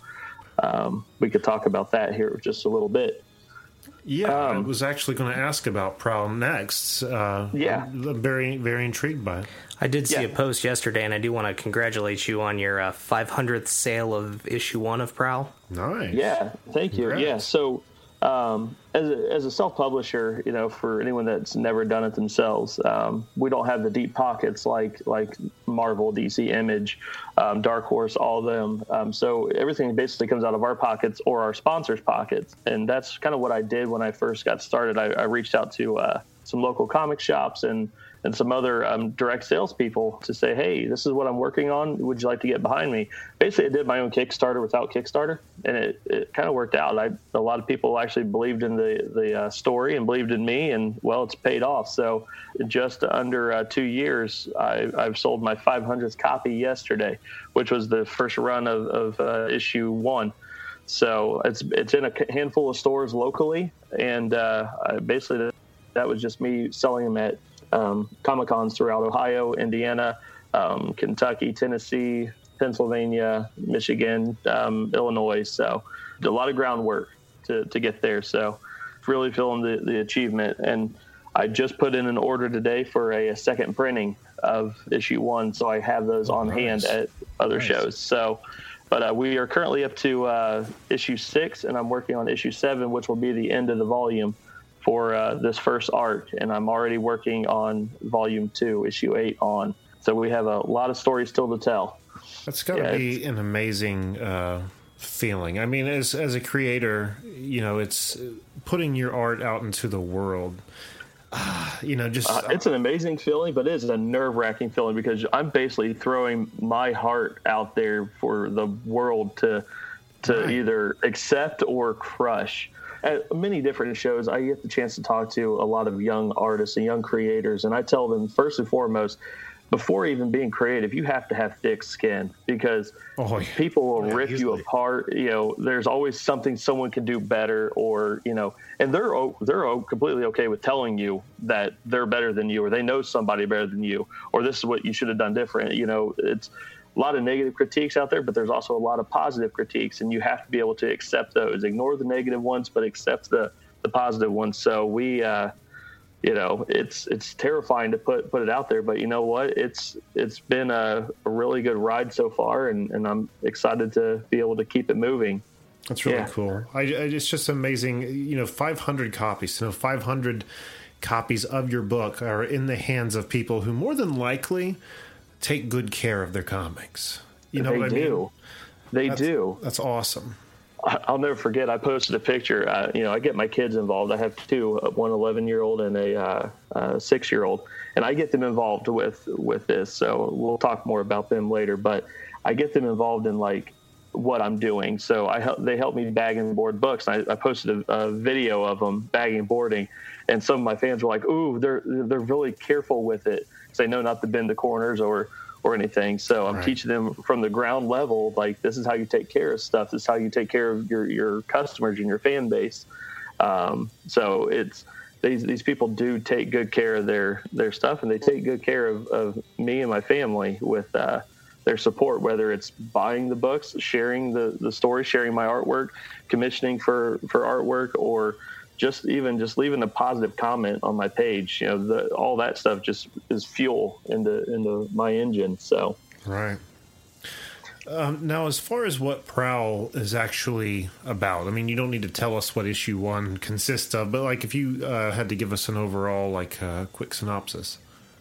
um, we could talk about that here just a little bit. Yeah, I Um, was actually going to ask about Prowl next. Uh, Yeah. I'm very, very intrigued by it. I did see Yeah. a post yesterday, and I do want to congratulate you on your uh, five hundredth sale of issue one of Prowl. Nice. Yeah, thank you. Congrats. Yeah, so um, as a, as a self-publisher, you know, for anyone that's never done it themselves, um, we don't have the deep pockets like like Marvel, D C, Image, um, Dark Horse, all of them. Um, so everything basically comes out of our pockets or our sponsors' pockets, and that's kind of what I did when I first got started. I, I reached out to uh, some local comic shops and and some other um, direct salespeople to say, hey, this is what I'm working on. Would you like to get behind me? Basically, I did my own Kickstarter without Kickstarter, and it, it kind of worked out. I, a lot of people actually believed in the, the uh, story and believed in me, and, well, it's paid off. So in just under uh, two years, I, I've sold my five hundredth copy yesterday, which was the first run of, of uh, issue one. So it's it's in a handful of stores locally, and uh, I basically that was just me selling them at Um, Comic-Cons throughout Ohio, Indiana, um, Kentucky, Tennessee, Pennsylvania, Michigan, um, Illinois. So did a lot of groundwork to, to get there. So really feeling the, the achievement. And I just put in an order today for a, a second printing of issue one. So I have those on nice. hand at other Nice. shows. So, but uh, we are currently up to uh, issue six, and I'm working on issue seven, which will be the end of the volume for uh, this first arc, and I'm already working on volume two, issue eight on. So we have a lot of stories still to tell. That's got to Yeah, be an amazing uh, feeling. I mean, as as a creator, you know, it's putting your art out into the world. Uh, you know, just Uh, it's an amazing feeling, but it is a nerve-wracking feeling because I'm basically throwing my heart out there for the world to to Right. either accept or crush. At many different shows, I get the chance to talk to a lot of young artists and young creators, and I tell them, first and foremost, before even being creative, you have to have thick skin because Oh, yeah. people will Yeah, rip you easily. apart. You know, there's always something someone can do better, or you know, and they're o- they're o- completely okay with telling you that they're better than you, or they know somebody better than you, or this is what you should have done different. You know, it's a lot of negative critiques out there, but there's also a lot of positive critiques, and you have to be able to accept those. Ignore the negative ones, but accept the the positive ones. So we. Uh, you know, it's it's terrifying to put put it out there. But you know what? It's it's been a, a really good ride so far, and, and I'm excited to be able to keep it moving. That's really yeah. cool. I, I, it's just amazing. You know, five hundred copies. To know five hundred copies of your book are in the hands of people who more than likely take good care of their comics. You know they what I do. mean? They that's, do. That's awesome. I'll never forget. I posted a picture. Uh, you know, I get my kids involved. I have two, one eleven-year-old and a uh, uh, six-year-old, and I get them involved with with this. So we'll talk more about them later. But I get them involved in like what I'm doing. So I help, they help me bag and board books. I, I posted a, a video of them bagging and boarding, and some of my fans were like, "Ooh, they're they're really careful with it. They know not to bend the corners or." or anything. So I'm right. teaching them from the ground level, like this is how you take care of stuff. This is how you take care of your, your customers and your fan base. Um, so it's, these, these people do take good care of their, their stuff, and they take good care of, of me and my family with, uh, their support, whether it's buying the books, sharing the, the story, sharing my artwork, commissioning for, for artwork, or just even just leaving a positive comment on my page. You know, the, all that stuff just is fuel into into my engine. So right. Um, now, as far as what Prowl is actually about, I mean, you don't need to tell us what issue one consists of, but like if you uh, had to give us an overall like uh, quick synopsis.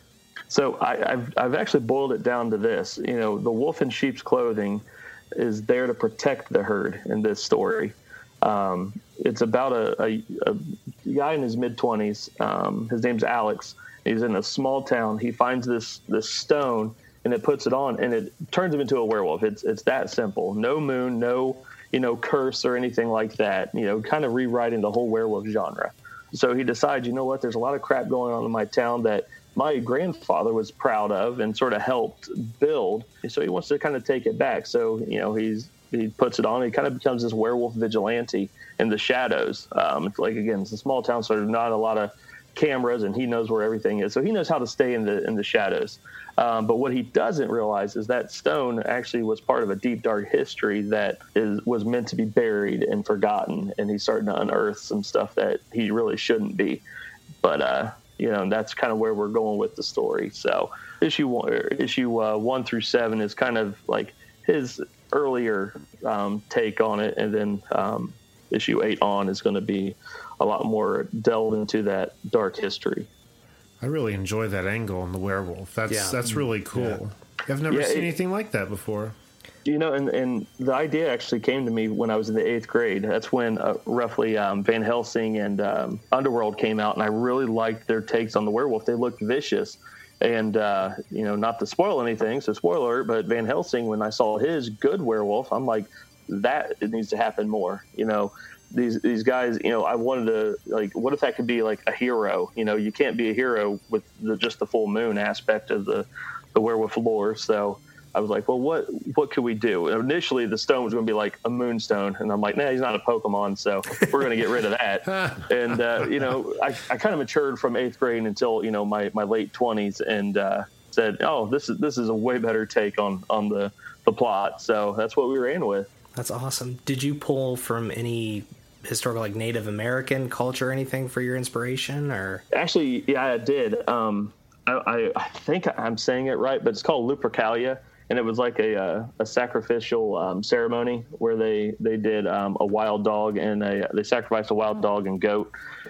So I, I've I've actually boiled it down to this. You know, the wolf in sheep's clothing is there to protect the herd in this story. Um, it's about a, a, a guy in his mid-twenties. Um, his name's Alex. He's in a small town. He finds this this stone, and it puts it on, and it turns him into a werewolf. It's it's that simple. No moon, no you know curse or anything like that. You know, kind of rewriting the whole werewolf genre. So he decides, you know what? There's a lot of crap going on in my town that my grandfather was proud of and sort of helped build. So he wants to kind of take it back. So you know he's he puts it on. He kind of becomes this werewolf vigilante in the shadows. Um, it's like, again, it's a small town, so there's not a lot of cameras, and he knows where everything is. So he knows how to stay in the in the shadows. Um, but what he doesn't realize is that stone actually was part of a deep, dark history that is was meant to be buried and forgotten. And he's starting to unearth some stuff that he really shouldn't be. But, uh, you know, that's kind of where we're going with the story. So issue one, issue uh, one through seven is kind of like his earlier um, take on it, and then um, issue eight on is going to be a lot more delved into that dark history. I really enjoy that angle on the werewolf. That's yeah. that's really cool. Yeah. I've never yeah, seen it, anything like that before. You know, and, and the idea actually came to me when I was in the eighth grade. That's when uh, roughly um, Van Helsing and um, Underworld came out, and I really liked their takes on the werewolf. They looked vicious. And, uh, you know, not to spoil anything, so spoiler alert, but Van Helsing, when I saw his good werewolf, I'm like, that it needs to happen more. You know, these these guys, you know, I wanted to, like, what if that could be like a hero? You know, you can't be a hero with the, just the full moon aspect of the, the werewolf lore. So I was like, well, what what could we do? And initially, the stone was going to be like a moonstone, and I'm like, nah, he's not a Pokemon, so we're going to get rid of that. and uh, you know, I, I kind of matured from eighth grade until you know my, my late twenties, and uh, said, oh, this is this is a way better take on on the the plot. So that's what we ran with. That's awesome. Did you pull from any historical, like Native American culture or anything for your inspiration, or? Actually, yeah, I did. Um, I, I, I think I'm saying it right, but it's called Lupercalia. And it was like a uh, a sacrificial um, ceremony where they they did um, a wild dog and a they sacrificed a wild dog and goat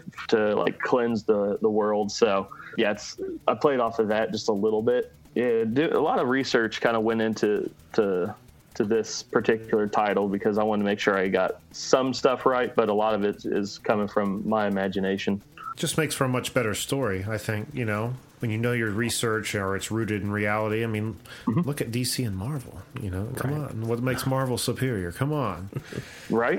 to like cleanse the, the world. So yeah, it's I played off of that just a little bit. Yeah, do, a lot of research kind of went into to to this particular title because I wanted to make sure I got some stuff right, but a lot of it is coming from my imagination. Just makes for a much better story, I think. You know, when you know your research or it's rooted in reality. I mean, mm-hmm. look at D C and Marvel. You know, come right. on. What makes Marvel superior? Come on. Right?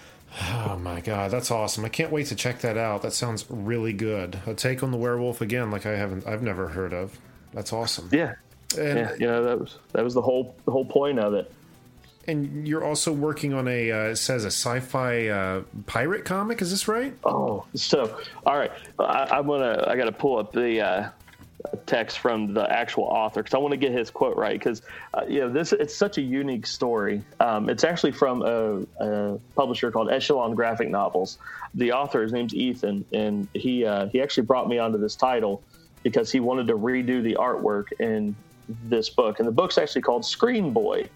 Oh, my God. That's awesome. I can't wait to check that out. That sounds really good. A take on the werewolf, again, like I haven't, I've never heard of. That's awesome. Yeah. And, yeah, you know, that was, that was the whole, the whole point of it. And you're also working on a, uh, it says a sci-fi uh, pirate comic. Is this right? Oh, so, all right. I, I'm going to, I got to pull up the, uh, text from the actual author because I want to get his quote right because uh, you know this it's such a unique story. Um, it's actually from a, a publisher called Echelon Graphic Novels. The author, his name's Ethan, and he uh, he actually brought me onto this title because he wanted to redo the artwork in this book, and the book's actually called Screen Boy,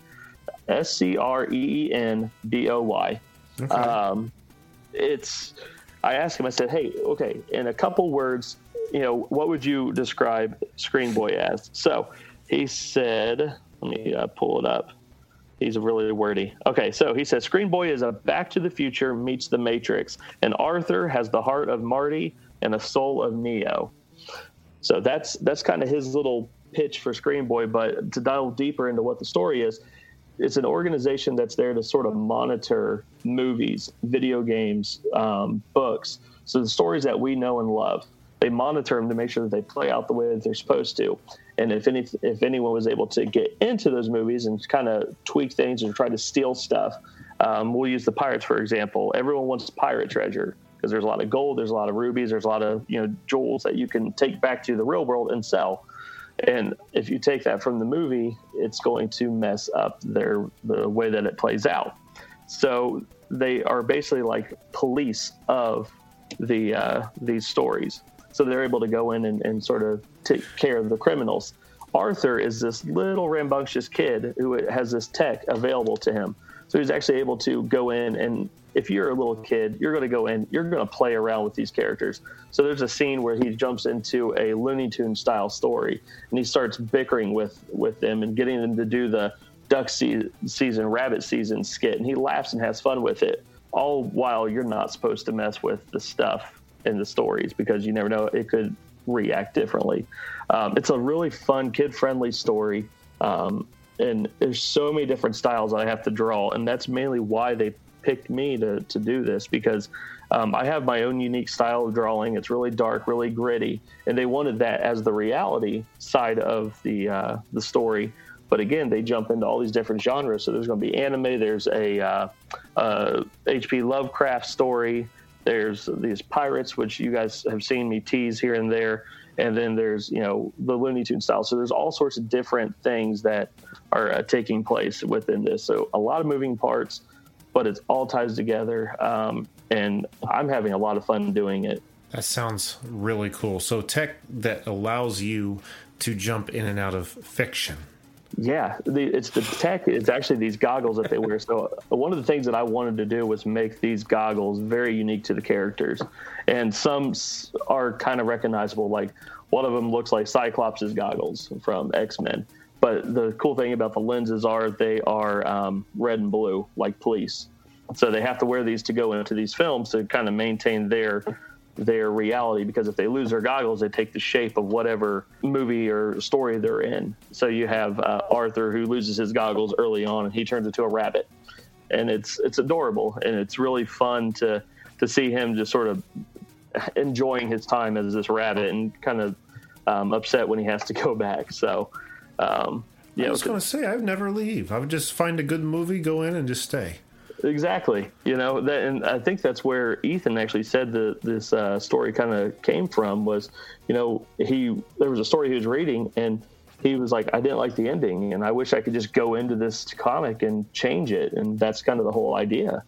S C R E E N B O Y. Okay. Um, it's I asked him, I said, hey, okay, in a couple words, you know, what would you describe Screen Boy as? So he said, let me uh, pull it up. He's really wordy. Okay, so he said, Screen Boy is a Back to the Future meets The Matrix, and Arthur has the heart of Marty and the soul of Neo. So that's that's kind of his little pitch for Screen Boy, but to dive deeper into what the story is, it's an organization that's there to sort of monitor movies, video games, um, books. So the stories that we know and love, they monitor them to make sure that they play out the way that they're supposed to. And if any, if anyone was able to get into those movies and kind of tweak things or try to steal stuff, um, we'll use the pirates, for example. Everyone wants pirate treasure because there's a lot of gold, there's a lot of rubies, there's a lot of, you know, jewels that you can take back to the real world and sell. And if you take that from the movie, it's going to mess up their the way that it plays out. So they are basically like police of the uh, these stories. So they're able to go in and, and sort of take care of the criminals. Arthur is this little rambunctious kid who has this tech available to him. So he's actually able to go in, and if you're a little kid, you're going to go in, you're going to play around with these characters. So there's a scene where he jumps into a Looney Tunes style story, and he starts bickering with, with them and getting them to do the duck se- season, rabbit season skit, and he laughs and has fun with it, all while you're not supposed to mess with the stuff in the stories because you never know, it could react differently. Um, it's a really fun, kid-friendly story. Um, And there's so many different styles I have to draw, and that's mainly why they picked me to, to do this because um, I have my own unique style of drawing. It's really dark, really gritty, and they wanted that as the reality side of the uh, the story. But again, they jump into all these different genres. So there's going to be anime. There's a uh, uh, H P Lovecraft story. There's these pirates, which you guys have seen me tease here and there. And then there's, you know, the Looney Tunes style. So there's all sorts of different things that are uh, taking place within this. So a lot of moving parts, but it all ties together. Um, and I'm having a lot of fun doing it. That sounds really cool. So tech that allows you to jump in and out of fiction. Yeah, the, it's the tech. It's actually these goggles that they wear. So one of the things that I wanted to do was make these goggles very unique to the characters. And some are kind of recognizable. Like one of them looks like Cyclops' goggles from X-Men. But the cool thing about the lenses are they are um, red and blue, like police. So they have to wear these to go into these films to kind of maintain their their reality, because if they lose their goggles, they take the shape of whatever movie or story they're in. So you have uh, Arthur, who loses his goggles early on, and he turns into a rabbit. And it's it's adorable, and it's really fun to to see him just sort of enjoying his time as this rabbit and kind of um, upset when he has to go back. So, um, you I know, was going to say, I would never leave. I would just find a good movie, go in, and just stay. Exactly. You know, that, and I think that's where Ethan actually said that this uh, story kind of came from was, you know, he there was a story he was reading, and he was like, I didn't like the ending, and I wish I could just go into this comic and change it. And that's kind of the whole idea.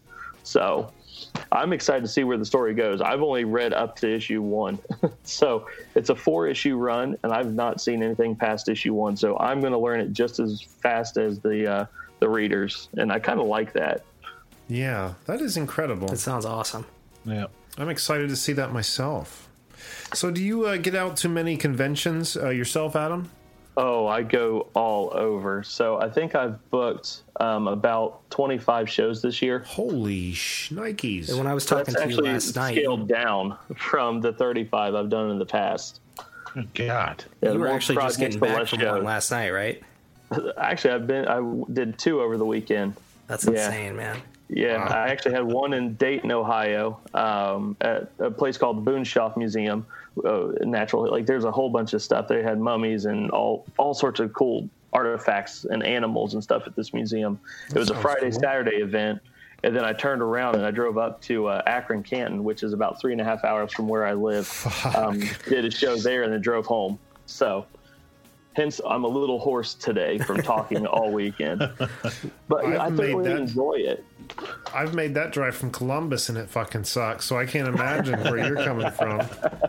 So I'm excited to see where the story goes. I've only read up to issue one. So it's a four issue run, and I've not seen anything past issue one. So I'm going to learn it just as fast as the, uh, the readers. And I kind of like that. Yeah, that is incredible. That sounds awesome. Yeah. I'm excited to see that myself. So do you uh, get out to many conventions uh, yourself, Adam? Oh, I go all over. So I think I've booked um, about twenty-five shows this year. Holy shnikes. And when I was talking That's to you actually last night, scaled down from the thirty-five I've done in the past. Good God. Yeah, you were more actually just projects, getting but back less from shows. one last night, right? Actually, I've been I did two over the weekend. That's Yeah. insane, man. Yeah, Wow. I actually had one in Dayton, Ohio, um, at a place called Boonshoff Museum. Uh, naturally, like there's a whole bunch of stuff. They had mummies and all all sorts of cool artifacts and animals and stuff at this museum. It was a Friday, cool. Saturday event, and then I turned around and I drove up to uh, Akron, Canton, which is about three and a half hours from where I live. Um, did a show there and then drove home. So, hence, I'm a little hoarse today from talking all weekend. But yeah, I thoroughly that, enjoy it. I've made that drive from Columbus, and it fucking sucks. So I can't imagine where you're coming from.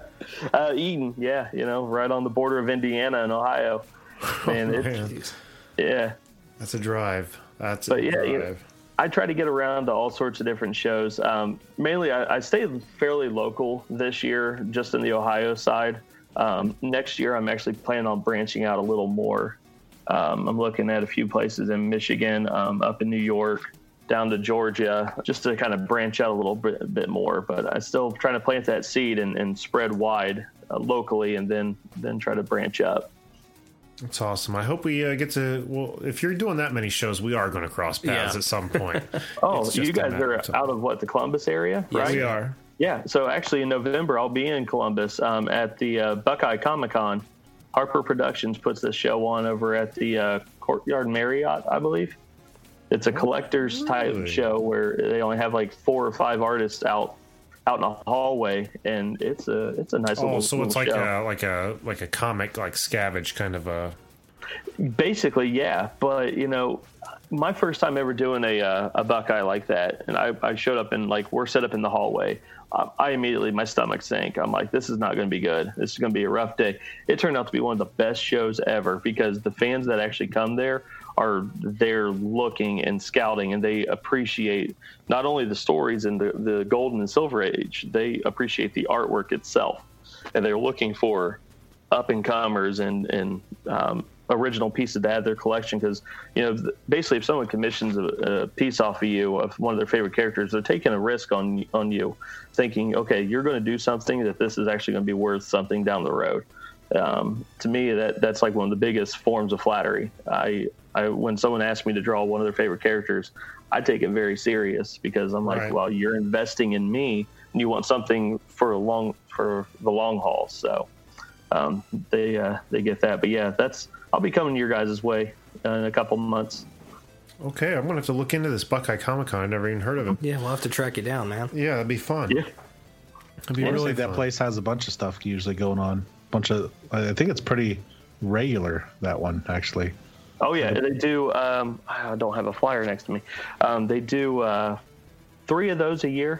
Uh, Eden, yeah, you know, right on the border of Indiana and Ohio. Man, oh, it's, man. yeah. That's a drive. That's but a yeah, drive. You know, I try to get around to all sorts of different shows. Um, mainly, I, I stayed fairly local this year, just in the Ohio side. Um, next year, I'm actually planning on branching out a little more. Um, I'm looking at a few places in Michigan, um, up in New York, down to Georgia, just to kind of branch out a little bit, bit more. But I'm still trying to plant that seed and, and spread wide uh, locally, and then then try to branch up. That's awesome. I hope we uh, get to. Well, if you're doing that many shows, we are going to cross paths yeah. at some point. Oh, you guys are out of what, the Columbus area, yes, right? we are. Yeah. So actually, in November, I'll be in Columbus um, at the uh, Buckeye Comic Con. Harper Productions puts this show on over at the uh, Courtyard Marriott, I believe. It's a collector's really? type show where they only have like four or five artists out out in a hallway, and it's a it's a nice oh, little. so it's little like show. a like a like a comic like Scavenge kind of a. Basically, yeah, but you know, my first time ever doing a uh, a Buckeye like that, and I, I showed up and like we're set up in the hallway. Uh, I immediately my stomach sank. I'm like, this is not going to be good. This is going to be a rough day. It turned out to be one of the best shows ever because the fans that actually come there are there looking and scouting, and they appreciate not only the stories in the, the golden and silver age, they appreciate the artwork itself, and they're looking for up and comers and and um, original pieces to add to their collection. Because you know, basically, if someone commissions a, a piece off of you of one of their favorite characters, they're taking a risk on on you, thinking, okay, you're going to do something that this is actually going to be worth something down the road. Um, to me, that that's like one of the biggest forms of flattery. I I, when someone asks me to draw one of their favorite characters, I take it very serious because I'm like, right. well, you're investing in me, and you want something for a long for the long haul. So um, they uh, they get that. But yeah, that's I'll be coming your guys' way in a couple months. Okay, I'm gonna have to look into this Buckeye Comic Con. I've never even heard of it. Yeah, we'll have to track you down, man. Yeah, that'd be fun. Yeah, it'd be Honestly, really that fun. place has a bunch of stuff usually going on. Bunch of, I think it's pretty regular, that one actually. Oh yeah, they do. Um, I don't have a flyer next to me. Um, they do uh, three of those a year,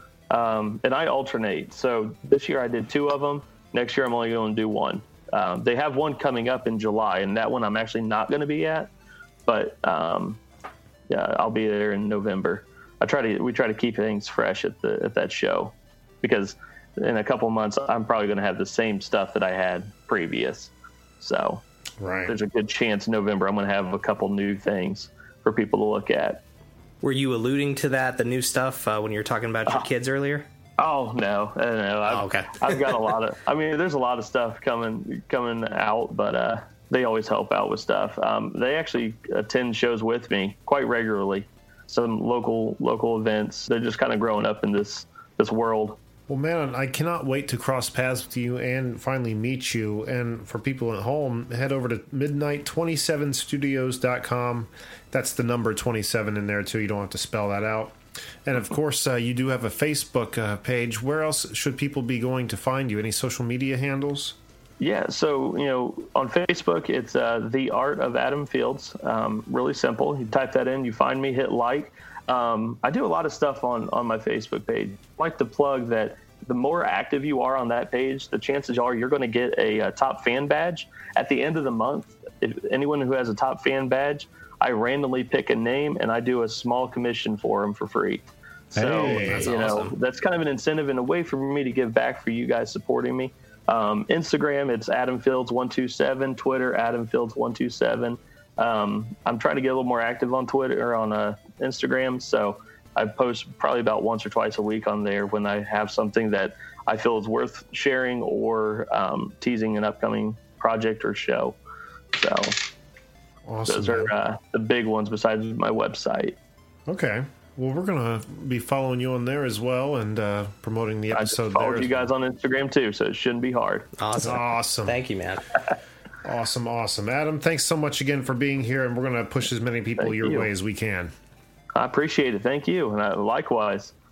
um, and I alternate. So this year I did two of them. Next year I'm only going to do one. Um, they have one coming up in July, and that one I'm actually not going to be at. But um, yeah, I'll be there in November. I try to we try to keep things fresh at the at that show because in a couple months I'm probably going to have the same stuff that I had previous. So. Right. There's a good chance in November I'm going to have a couple new things for people to look at. Were you alluding to that, the new stuff, uh, when you were talking about your Oh. kids earlier? Oh no, I don't know. I've, Oh, okay. I've got a lot of. I mean, there's a lot of stuff coming coming out, but uh, they always help out with stuff. Um, they actually attend shows with me quite regularly. Some local local events. They're just kind of growing up in this this world. Well, man, I cannot wait to cross paths with you and finally meet you. And for people at home, head over to midnight twenty-seven studios dot com. That's the number twenty-seven in there, too. You don't have to spell that out. And, of course, uh, you do have a Facebook uh, page. Where else should people be going to find you? Any social media handles? Yeah, so, you know, on Facebook, it's uh, The Art of Adam Fields. Um, really simple. You type that in, you find me, hit like. Um, I do a lot of stuff on, on my Facebook page. I like to plug that the more active you are on that page, the chances are you're going to get a, a top fan badge. At the end of the month, if anyone who has a top fan badge, I randomly pick a name and I do a small commission for them for free. So, Hey, that's you know, awesome. that's kind of an incentive and a way for me to give back for you guys supporting me. Um, Instagram, it's Adam Fields one two seven. Twitter, Adam Fields one two seven. Um, I'm trying to get a little more active on Twitter or on uh, Instagram. So I post probably about once or twice a week on there when I have something that I feel is worth sharing or um, teasing an upcoming project or show. So Awesome. those are uh, the big ones besides my website. Okay. Well, we're going to be following you on there as well and uh, promoting the I just episode there. followed as you guys on Instagram too, so it shouldn't be hard. Awesome. Awesome. Thank you, man. Awesome, awesome. Adam, thanks so much again for being here, and we're going to push as many people Thank your you. way as we can. I appreciate it. Thank you. And I, likewise.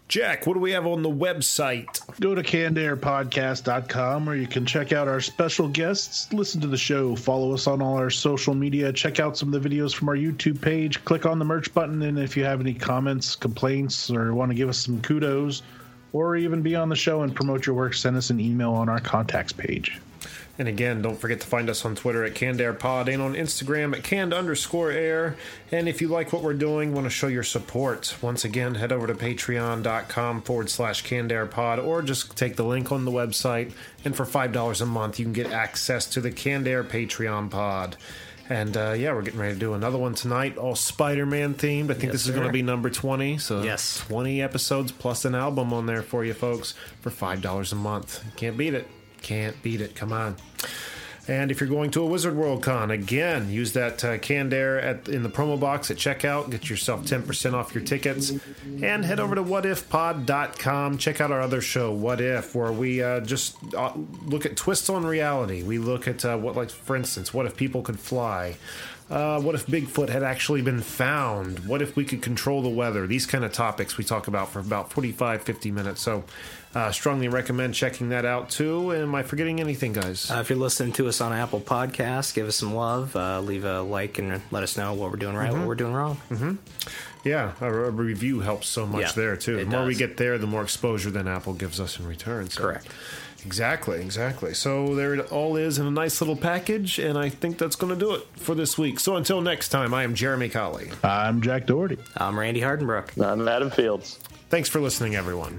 Jack, what do we have on the website? Go to canned air podcast dot com where you can check out our special guests, listen to the show, follow us on all our social media, check out some of the videos from our YouTube page, click on the merch button, and if you have any comments, complaints, or want to give us some kudos, or even be on the show and promote your work, send us an email on our contacts page. And again, don't forget to find us on Twitter at CannedAirPod and on Instagram at canned underscore air. And if you like what we're doing, want to show your support, once again, head over to patreon.com forward slash CannedAirPod or just take the link on the website. And for five dollars a month, you can get access to the Canned Air Patreon pod. And uh, yeah, we're getting ready to do another one tonight, all Spider-Man themed. I think Yes, this is sir. going to be number twenty. So Yes. twenty episodes plus an album on there for you folks for five dollars a month. Can't beat it. Can't beat it. Come on. And if you're going to a Wizard World Con, again, use that uh, Canned Air at, in the promo box at checkout. Get yourself ten percent off your tickets. And head over to what if pod dot com. Check out our other show, What If, where we uh, just uh, look at twists on reality. We look at, uh, what, like, for instance, what if people could fly? Uh, what if Bigfoot had actually been found? What if we could control the weather? These kind of topics we talk about for about forty-five, fifty minutes. So uh, strongly recommend checking that out too. Am I forgetting anything, guys? Uh, if you're listening to us on Apple Podcasts, give us some love. Uh, leave a like and let us know what we're doing right, Mm-hmm. what we're doing wrong. Mm-hmm. Yeah, a, a review helps so much Yeah, there too. The it more we does. get there, the more exposure then Apple gives us in return. So. Correct. Exactly, exactly. So there it all is in a nice little package, and I think that's going to do it for this week. So until next time, I am Jeremy Colley. I'm Jack Doherty. I'm Randy Hardenbrook. I'm Adam Fields. Thanks for listening, everyone.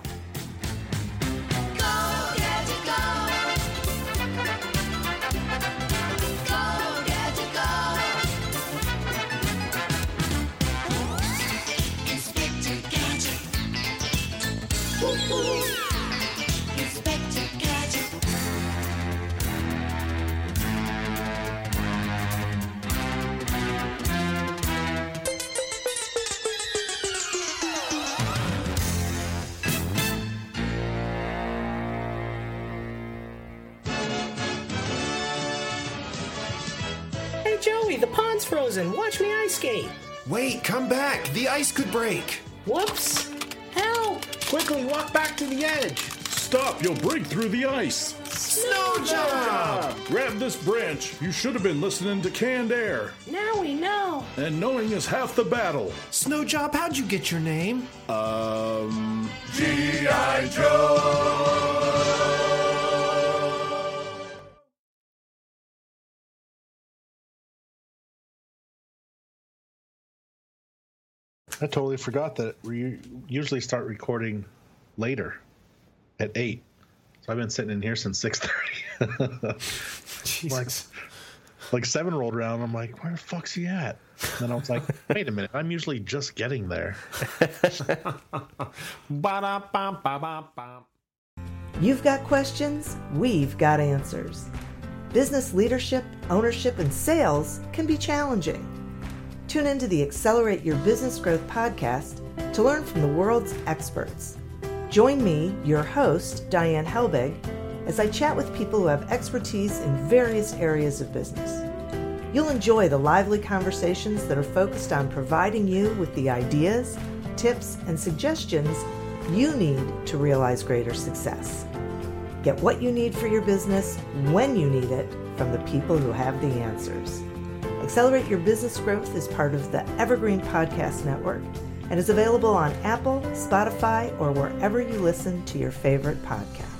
Hey, Joey, the pond's frozen. Watch me ice skate. Wait, come back. The ice could break. Whoops. Help. Quickly walk back to the edge. Stop, you'll break through the ice. Snow job. Grab this branch. You should have been listening to Canned Air. Now we know. And knowing is half the battle. Snowjob, how'd you get your name? Um, G I. Joe! I totally forgot that we usually start recording later at eight. So I've been sitting in here since six thirty. like, like seven rolled around. I'm like, where the fuck's he at? And then I was like, wait a minute. I'm usually just getting there. You've got questions, we've got answers. Business leadership, ownership, and sales can be challenging. Tune into the Accelerate Your Business Growth podcast to learn from the world's experts. Join me, your host, Diane Helbig, as I chat with people who have expertise in various areas of business. You'll enjoy the lively conversations that are focused on providing you with the ideas, tips, and suggestions you need to realize greater success. Get what you need for your business when you need it from the people who have the answers. Accelerate Your Business Growth is part of the Evergreen Podcast Network and is available on Apple, Spotify, or wherever you listen to your favorite podcast.